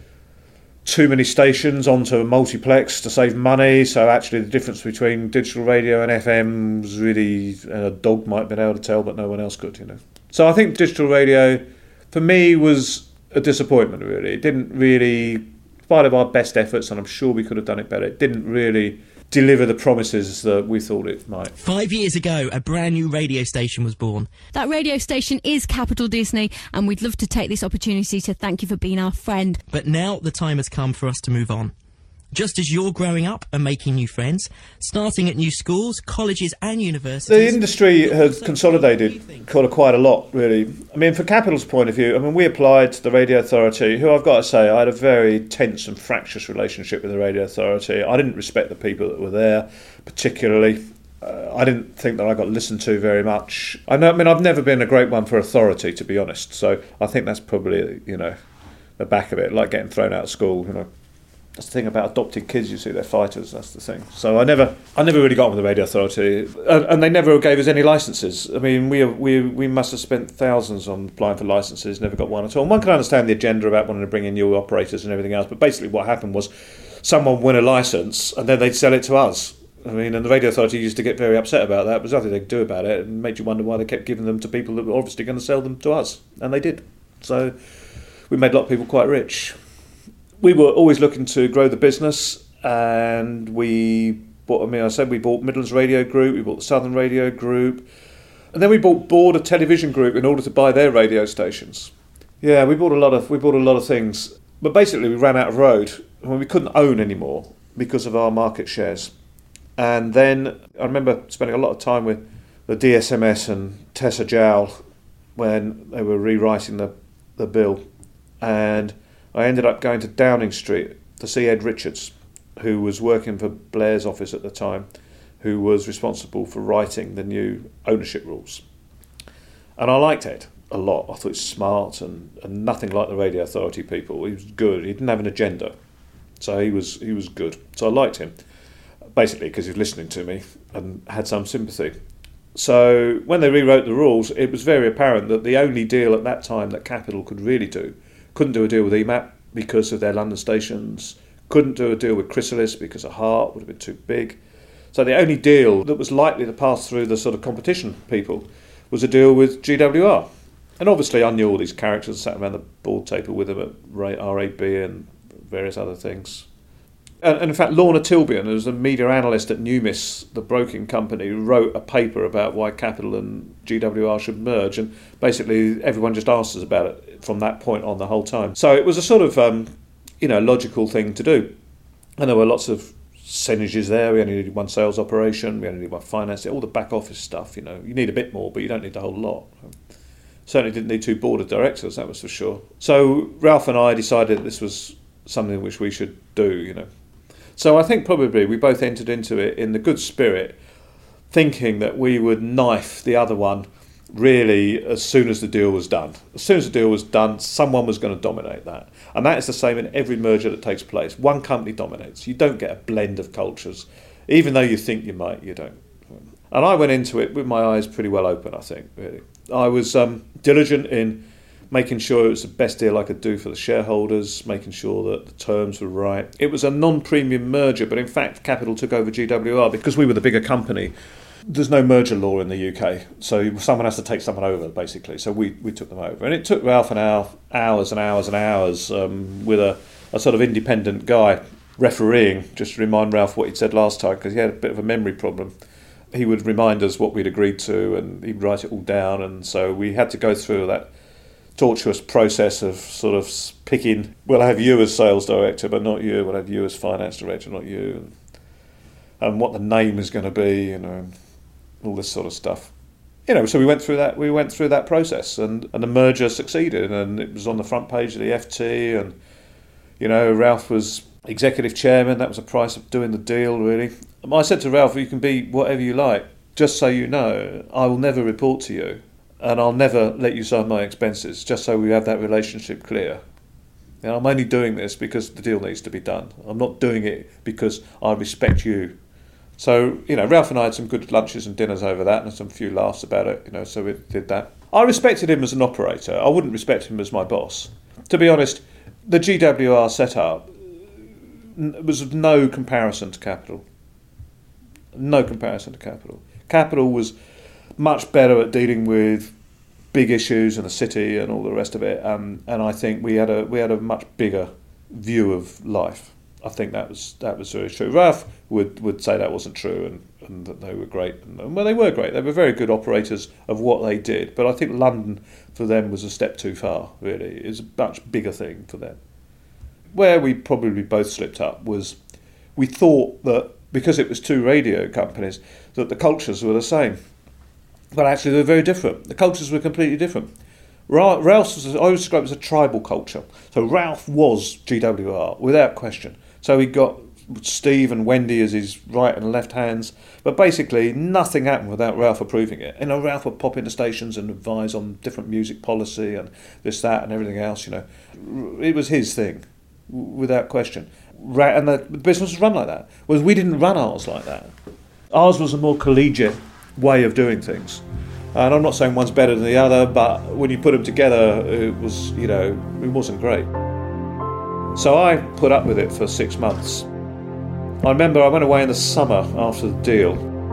too many stations onto a multiplex to save money. So actually the difference between digital radio and F M was really, and a dog might have been able to tell, but no one else could, you know. So I think digital radio, for me, was a disappointment, really. It didn't really, in spite of our best efforts, and I'm sure we could have done it better, it didn't really deliver the promises that we thought it might. Five years ago, a brand new radio station was born. That radio station is Capital Disney, and we'd love to take this opportunity to thank you for being our friend. But now the time has come for us to move on. Just as you're growing up and making new friends, starting at new schools, colleges and universities... The industry has consolidated quite a lot, really. I mean, from Capital's point of view, I mean, we applied to the Radio Authority, who I've got to say, I had a very tense and fractious relationship with the Radio Authority. I didn't respect the people that were there, particularly. Uh, I didn't think that I got listened to very much. I know, I mean, I've never been a great one for authority, to be honest. So I think that's probably, you know, the back of it, like getting thrown out of school, you know. That's the thing about adopted kids, you see, they're fighters, that's the thing. So I never I never really got on with the Radio Authority, and, and they never gave us any licences. I mean, we we we must have spent thousands on applying for licences, never got one at all. And one can understand the agenda about wanting to bring in new operators and everything else, but basically what happened was someone win a licence and then they'd sell it to us. I mean, and the Radio Authority used to get very upset about that. There was nothing they could do about it, and made you wonder why they kept giving them to people that were obviously going to sell them to us, and they did. So we made a lot of people quite rich. We were always looking to grow the business, and we bought, I mean, I said we bought Midlands Radio Group, we bought the Southern Radio Group, and then we bought Border Television Group in order to buy their radio stations. Yeah, we bought a lot of we bought a lot of things, but basically we ran out of road, and we couldn't own anymore because of our market shares. And then I remember spending a lot of time with the D S M S and Tessa Jowl when they were rewriting the, the bill, and I ended up going to Downing Street to see Ed Richards, who was working for Blair's office at the time, who was responsible for writing the new ownership rules. And I liked Ed a lot. I thought he was smart and, and nothing like the Radio Authority people. He was good. He didn't have an agenda. So he was he was good. So I liked him, basically because he was listening to me and had some sympathy. So when they rewrote the rules, it was very apparent that the only deal at that time that Capital could really do, couldn't do a deal with E M A P because of their London stations, couldn't do a deal with Chrysalis because a Heart would have been too big. So the only deal that was likely to pass through the sort of competition people was a deal with G W R. And obviously I knew all these characters, sat around the board table with them at R A B and various other things. And, and in fact, Lorna Tilbian, who was a media analyst at Numis, the broking company, wrote a paper about why Capital and G W R should merge, and basically everyone just asked us about it from that point on the whole time. So it was a sort of, um, you know, logical thing to do. And there were lots of synergies there. We only needed one sales operation, we only needed one finance, all the back office stuff, you know. You need a bit more, but you don't need the whole lot. Certainly didn't need two board of directors, that was for sure. So Ralph and I decided this was something which we should do, you know. So I think probably we both entered into it in the good spirit, thinking that we would knife the other one really as soon as the deal was done. As soon as the deal was done, someone was going to dominate that. And that is the same in every merger that takes place. One company dominates. You don't get a blend of cultures. Even though you think you might, you don't. And I went into it with my eyes pretty well open, I think, really. I was um, diligent in making sure it was the best deal I could do for the shareholders, making sure that the terms were right. It was a non-premium merger, but in fact Capital took over G W R because we were the bigger company. There's no merger law in the U K, so someone has to take someone over, basically. So we, we took them over. And it took Ralph and Al hours and hours and hours um, with a, a sort of independent guy refereeing, just to remind Ralph what he'd said last time, because he had a bit of a memory problem. He would remind us what we'd agreed to, and he'd write it all down, and so we had to go through that tortuous process of sort of picking, we'll have you as sales director, but not you, we'll have you as finance director, not you, and, and what the name is going to be, you know, all this sort of stuff. You know, so we went through that, we went through that process, and, and the merger succeeded, and it was on the front page of the F T, and, you know, Ralph was executive chairman, that was the price of doing the deal, really. I said to Ralph, you can be whatever you like, just so you know, I will never report to you. And I'll never let you sign my expenses, just so we have that relationship clear. And I'm only doing this because the deal needs to be done. I'm not doing it because I respect you. So, you know, Ralph and I had some good lunches and dinners over that, and some few laughs about it, you know, so we did that. I respected him as an operator. I wouldn't respect him as my boss. To be honest, the G W R setup was of no comparison to Capital. No comparison to Capital. Capital was much better at dealing with big issues in the city and all the rest of it, um, and I think we had a we had a much bigger view of life. I think that was that was very true. Ralph would, would say that wasn't true, and, and that they were great. And, well, they were great. They were very good operators of what they did, but I think London for them was a step too far. Really, it's a much bigger thing for them. Where we probably both slipped up was we thought that because it was two radio companies, that the cultures were the same. But actually they were very different. The cultures were completely different. Ra- Ralph's was, I always describe it as a tribal culture. So Ralph was G W R, without question. So he got Steve and Wendy as his right and left hands. But basically nothing happened without Ralph approving it. You know, Ralph would pop into stations and advise on different music policy and this, that and everything else, you know. It was his thing, without question. And the business was run like that. Whereas we didn't run ours like that. Ours was a more collegiate way of doing things. And I'm not saying one's better than the other, but when you put them together, it was, you know, it wasn't great. So I put up with it for six months. I remember I went away in the summer after the deal.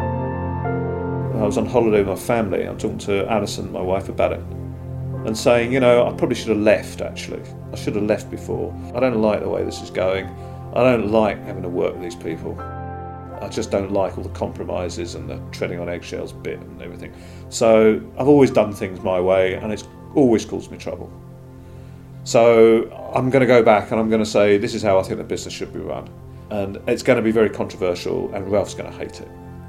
I was on holiday with my family. I'm talking to Alison, my wife, about it. And saying, you know, I probably should have left, actually. I should have left before. I don't like the way this is going. I don't like having to work with these people. I just don't like all the compromises and the treading on eggshells bit and everything. So I've always done things my way, and it's always caused me trouble. So I'm going to go back and I'm going to say, this is how I think the business should be run. And it's going to be very controversial, and Ralph's going to hate it.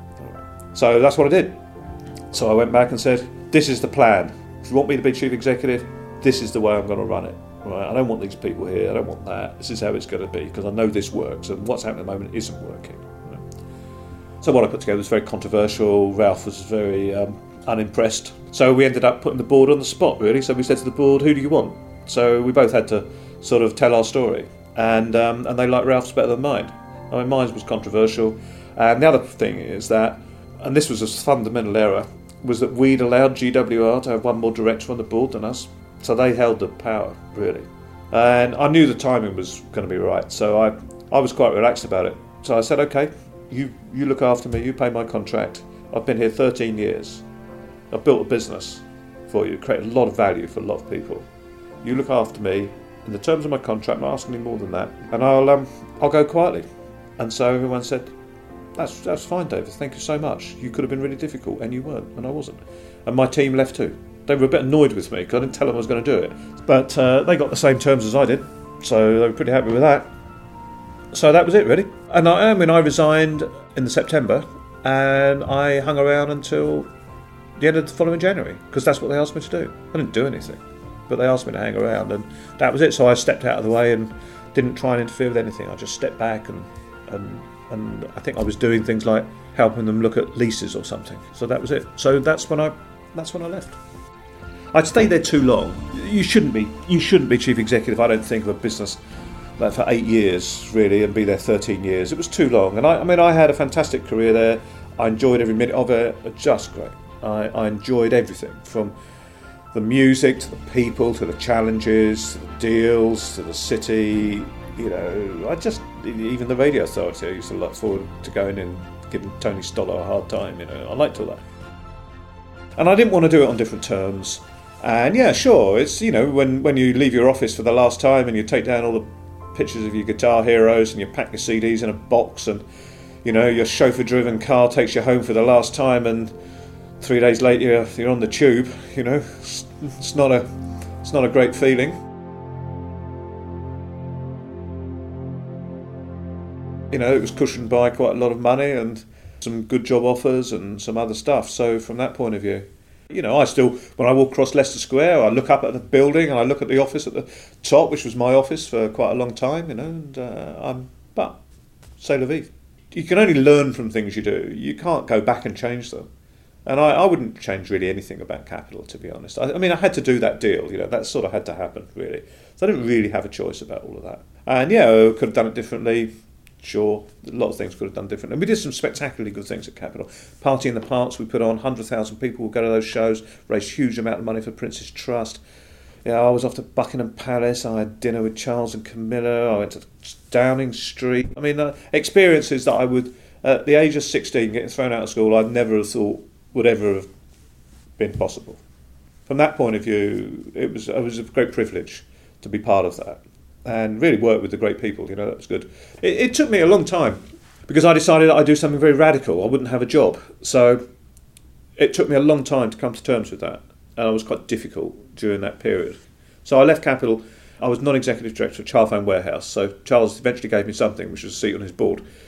So that's what I did. So I went back and said, this is the plan. If you want me to be chief executive, this is the way I'm going to run it. Right? I don't want these people here. I don't want that. This is how it's going to be, because I know this works, and what's happening at the moment isn't working. Right? So what I put together was very controversial. Ralph was very um, unimpressed. So we ended up putting the board on the spot, really. So we said to the board, who do you want? So we both had to sort of tell our story. And um, and they liked Ralph's better than mine. I mean, mine was controversial. And the other thing is that, and this was a fundamental error, was that we'd allowed G W R to have one more director on the board than us. So they held the power, really. And I knew the timing was going to be right, so I, I was quite relaxed about it. So I said, okay, you, you look after me, you pay my contract. I've been here thirteen years. I've built a business for you, created a lot of value for a lot of people. You look after me in the terms of my contract, I'm not asking any more than that, and I'll um, I'll go quietly. And so everyone said, that's that's fine, David, thank you so much. You could have been really difficult, and you weren't, and I wasn't. And my team left too. They were a bit annoyed with me because I didn't tell them I was going to do it. But uh, they got the same terms as I did, so they were pretty happy with that. So that was it, really. And I, I mean, I resigned in the September, and I hung around until the end of the following January, because that's what they asked me to do. I didn't do anything, but they asked me to hang around, and that was it. So I stepped out of the way and didn't try and interfere with anything. I just stepped back, and and and I think I was doing things like helping them look at leases or something. So that was it. So that's when I that's when I left. I'd stayed there too long. You shouldn't be. You shouldn't be chief executive, I don't think, of a business like for eight years really, and be there thirteen years. It was too long. And I, I mean, I had a fantastic career there. I enjoyed every minute of it. Just great. I, I enjoyed everything from the music to the people to the challenges to the deals to the city. You know, I just even the radio authority. I used to look forward to going in, giving Tony Stoller a hard time. You know, I liked all that. And I didn't want to do it on different terms. And yeah, sure, it's, you know, when, when you leave your office for the last time and you take down all the pictures of your guitar heroes and you pack your C Ds in a box, and, you know, your chauffeur-driven car takes you home for the last time, and three days later you're, you're on the tube, you know, it's, it's not a it's not a great feeling. You know, it was cushioned by quite a lot of money and some good job offers and some other stuff. So from that point of view, you know, I still, when I walk across Leicester Square, I look up at the building and I look at the office at the top, which was my office for quite a long time, you know, and uh, I'm, but, c'est la vie. You can only learn from things you do. You can't go back and change them. And I, I wouldn't change really anything about Capital, to be honest. I, I mean, I had to do that deal, you know, that sort of had to happen, really. So I didn't really have a choice about all of that. And yeah, I could have done it differently. Sure, a lot of things could have done differently. And we did some spectacularly good things at Capital. Party in the Parks, we put on, one hundred thousand people would go to those shows, raised huge amount of money for Prince's Trust. Yeah, I was off to Buckingham Palace, I had dinner with Charles and Camilla, I went to Downing Street. I mean, uh, experiences that I would, at the age of sixteen, getting thrown out of school, I'd never have thought would ever have been possible. From that point of view, it was, it was a great privilege to be part of that. And really work with the great people, you know, that was good. It, it took me a long time because I decided I'd do something very radical. I wouldn't have a job. So it took me a long time to come to terms with that. And I was quite difficult during that period. So I left Capital. I was non-executive director of Charlphone Warehouse. So Charles eventually gave me something, which was a seat on his board.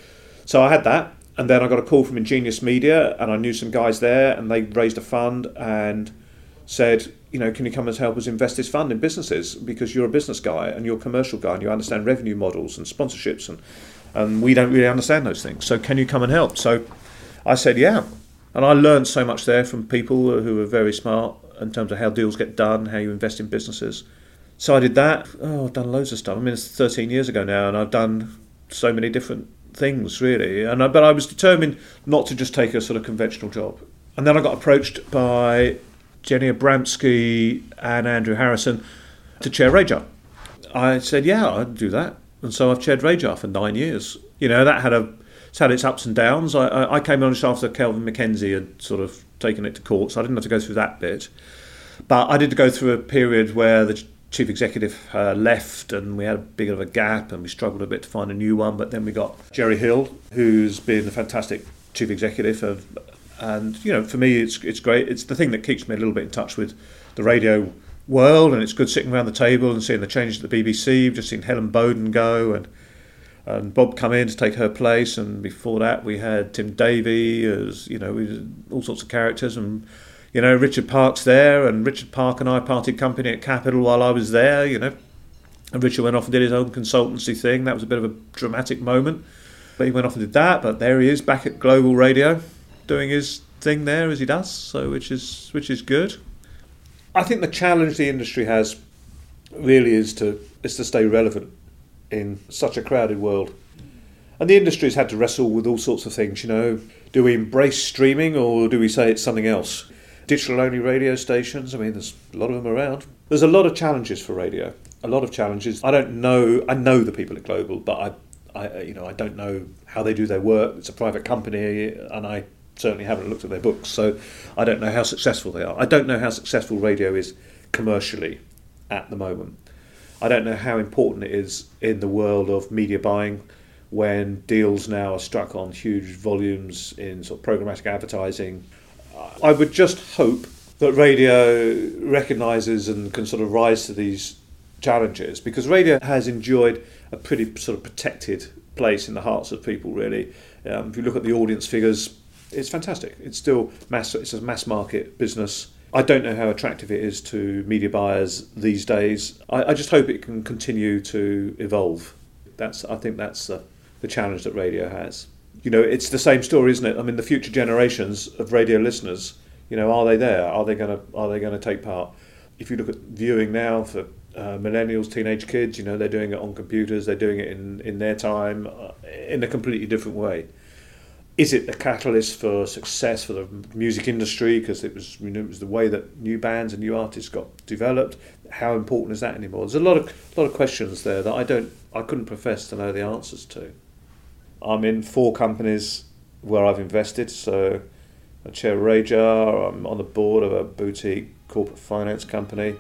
So I had that, and then I got a call from Ingenious Media, and I knew some guys there, and they raised a fund and said, you know, can you come and help us invest this fund in businesses, because you're a business guy and you're a commercial guy and you understand revenue models and sponsorships, and and we don't really understand those things. So can you come and help? So I said, yeah. And I learned so much there from people who are very smart in terms of how deals get done, how you invest in businesses. So I did that. Oh, I've done loads of stuff. I mean, it's thirteen years ago now, and I've done so many different things, really. And I, but I was determined not to just take a sort of conventional job. And then I got approached by Jenny Abramsky and Andrew Harrison to chair RAJAR. I said, yeah, I'd do that. And so I've chaired RAJAR for nine years. You know, that had a it's had its ups and downs. I, I, I came on just after Kelvin McKenzie had sort of taken it to court, so I didn't have to go through that bit. But I did go through a period where the chief executive uh, left, and we had a bit of a gap, and we struggled a bit to find a new one. But then we got Jerry Hill, who's been a fantastic chief executive of, and you know, for me, it's it's great. It's the thing that keeps me a little bit in touch with the radio world, and it's good sitting around the table and seeing the changes at the B B C. We've just seen Helen Bowden go, and and Bob come in to take her place, and before that we had Tim Davey, as you know, we had all sorts of characters, and you know, Richard Park's there, and Richard Park and I parted company at Capital while I was there, you know, and Richard went off and did his own consultancy thing. That was a bit of a dramatic moment, but he went off and did that. But there he is back at Global Radio, doing his thing there as he does, so which is which is good. I think the challenge the industry has really is to is to stay relevant in such a crowded world. And the industry's had to wrestle with all sorts of things, you know. Do we embrace streaming, or do we say it's something else? Digital-only radio stations, I mean, there's a lot of them around. There's a lot of challenges for radio, a lot of challenges. I don't know, I know the people at Global, but I, I, you know, I don't know how they do their work. It's a private company, and I certainly haven't looked at their books, so I don't know how successful they are. I don't know how successful radio is commercially at the moment. I don't know how important it is in the world of media buying when deals now are struck on huge volumes in sort of programmatic advertising. I would just hope that radio recognises and can sort of rise to these challenges, because radio has enjoyed a pretty sort of protected place in the hearts of people, really. Um, if you look at the audience figures, it's fantastic. It's still mass. It's a mass market business. I don't know how attractive it is to media buyers these days. I, I just hope it can continue to evolve. That's. I think that's the, the challenge that radio has. You know, it's the same story, isn't it? I mean, the future generations of radio listeners, you know, are they there? Are they going to? Are they going to take part? If you look at viewing now for uh, millennials, teenage kids, you know, they're doing it on computers. They're doing it in in their time, uh, in a completely different way. Is it a catalyst for success for the music industry? Because it was, you know, it was the way that new bands and new artists got developed. How important is that anymore? There's a lot of lot of questions there that I don't, I couldn't profess to know the answers to. I'm in four companies where I've invested. So I chair RAJAR. I'm on the board of a boutique corporate finance company.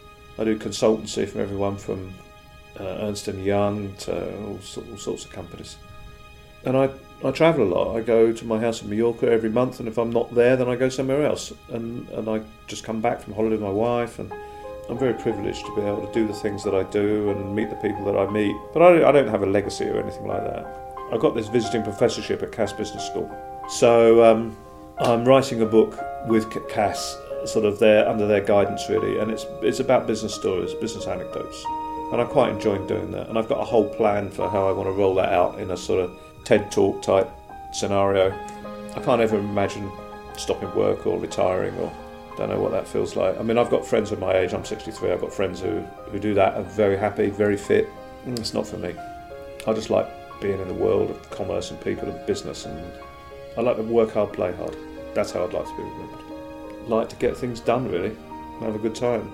I do consultancy from everyone from uh, Ernst and Young to all, all sorts of companies. And I. I travel a lot. I go to my house in Mallorca every month, and if I'm not there, then I go somewhere else. And and I just come back from holiday with my wife, and I'm very privileged to be able to do the things that I do and meet the people that I meet. But I, I don't have a legacy or anything like that. I got this visiting professorship at Cass Business School. So um, I'm writing a book with Cass, sort of there under their guidance, really, and it's it's about business stories, business anecdotes. And I quite enjoy doing that. And I've got a whole plan for how I want to roll that out in a sort of TED Talk type scenario. I can't ever imagine stopping work or retiring, or don't know what that feels like. I mean, I've got friends of my age, I'm sixty-three, I've got friends who, who do that, are very happy, very fit. It's not for me. I just like being in the world of commerce and people and business, and I like to work hard, play hard. That's how I'd like to be remembered. I'd like to get things done, really, and have a good time.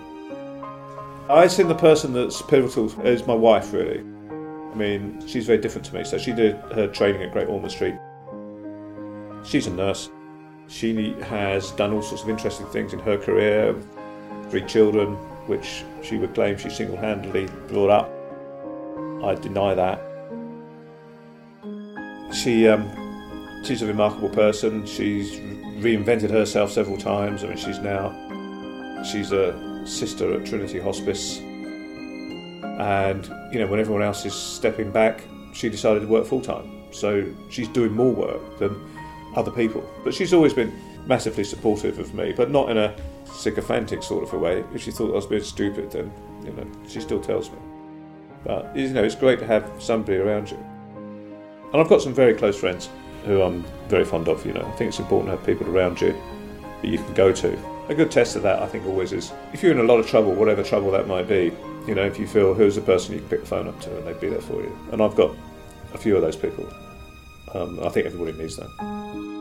I think the person that's pivotal is my wife, really. I mean, she's very different to me. So she did her training at Great Ormond Street. She's a nurse. She has done all sorts of interesting things in her career. Three children, which she would claim she single-handedly brought up. I deny that. She, um, she's a remarkable person. She's reinvented herself several times. I mean, she's now, she's a sister at Trinity Hospice. And, you know, when everyone else is stepping back, she decided to work full-time. so she's doing more work than other people. But she's always been massively supportive of me, but not in a sycophantic sort of a way. If she thought I was being stupid, then, you know, she still tells me. But, you know, it's great to have somebody around you. And I've got some very close friends who I'm very fond of, you know. I think it's important to have people around you that you can go to. A good test of that, I think, always is, if you're in a lot of trouble, whatever trouble that might be, you know, if you feel who's the person you can pick the phone up to and they'd be there for you. And I've got a few of those people. Um, I think everybody needs that.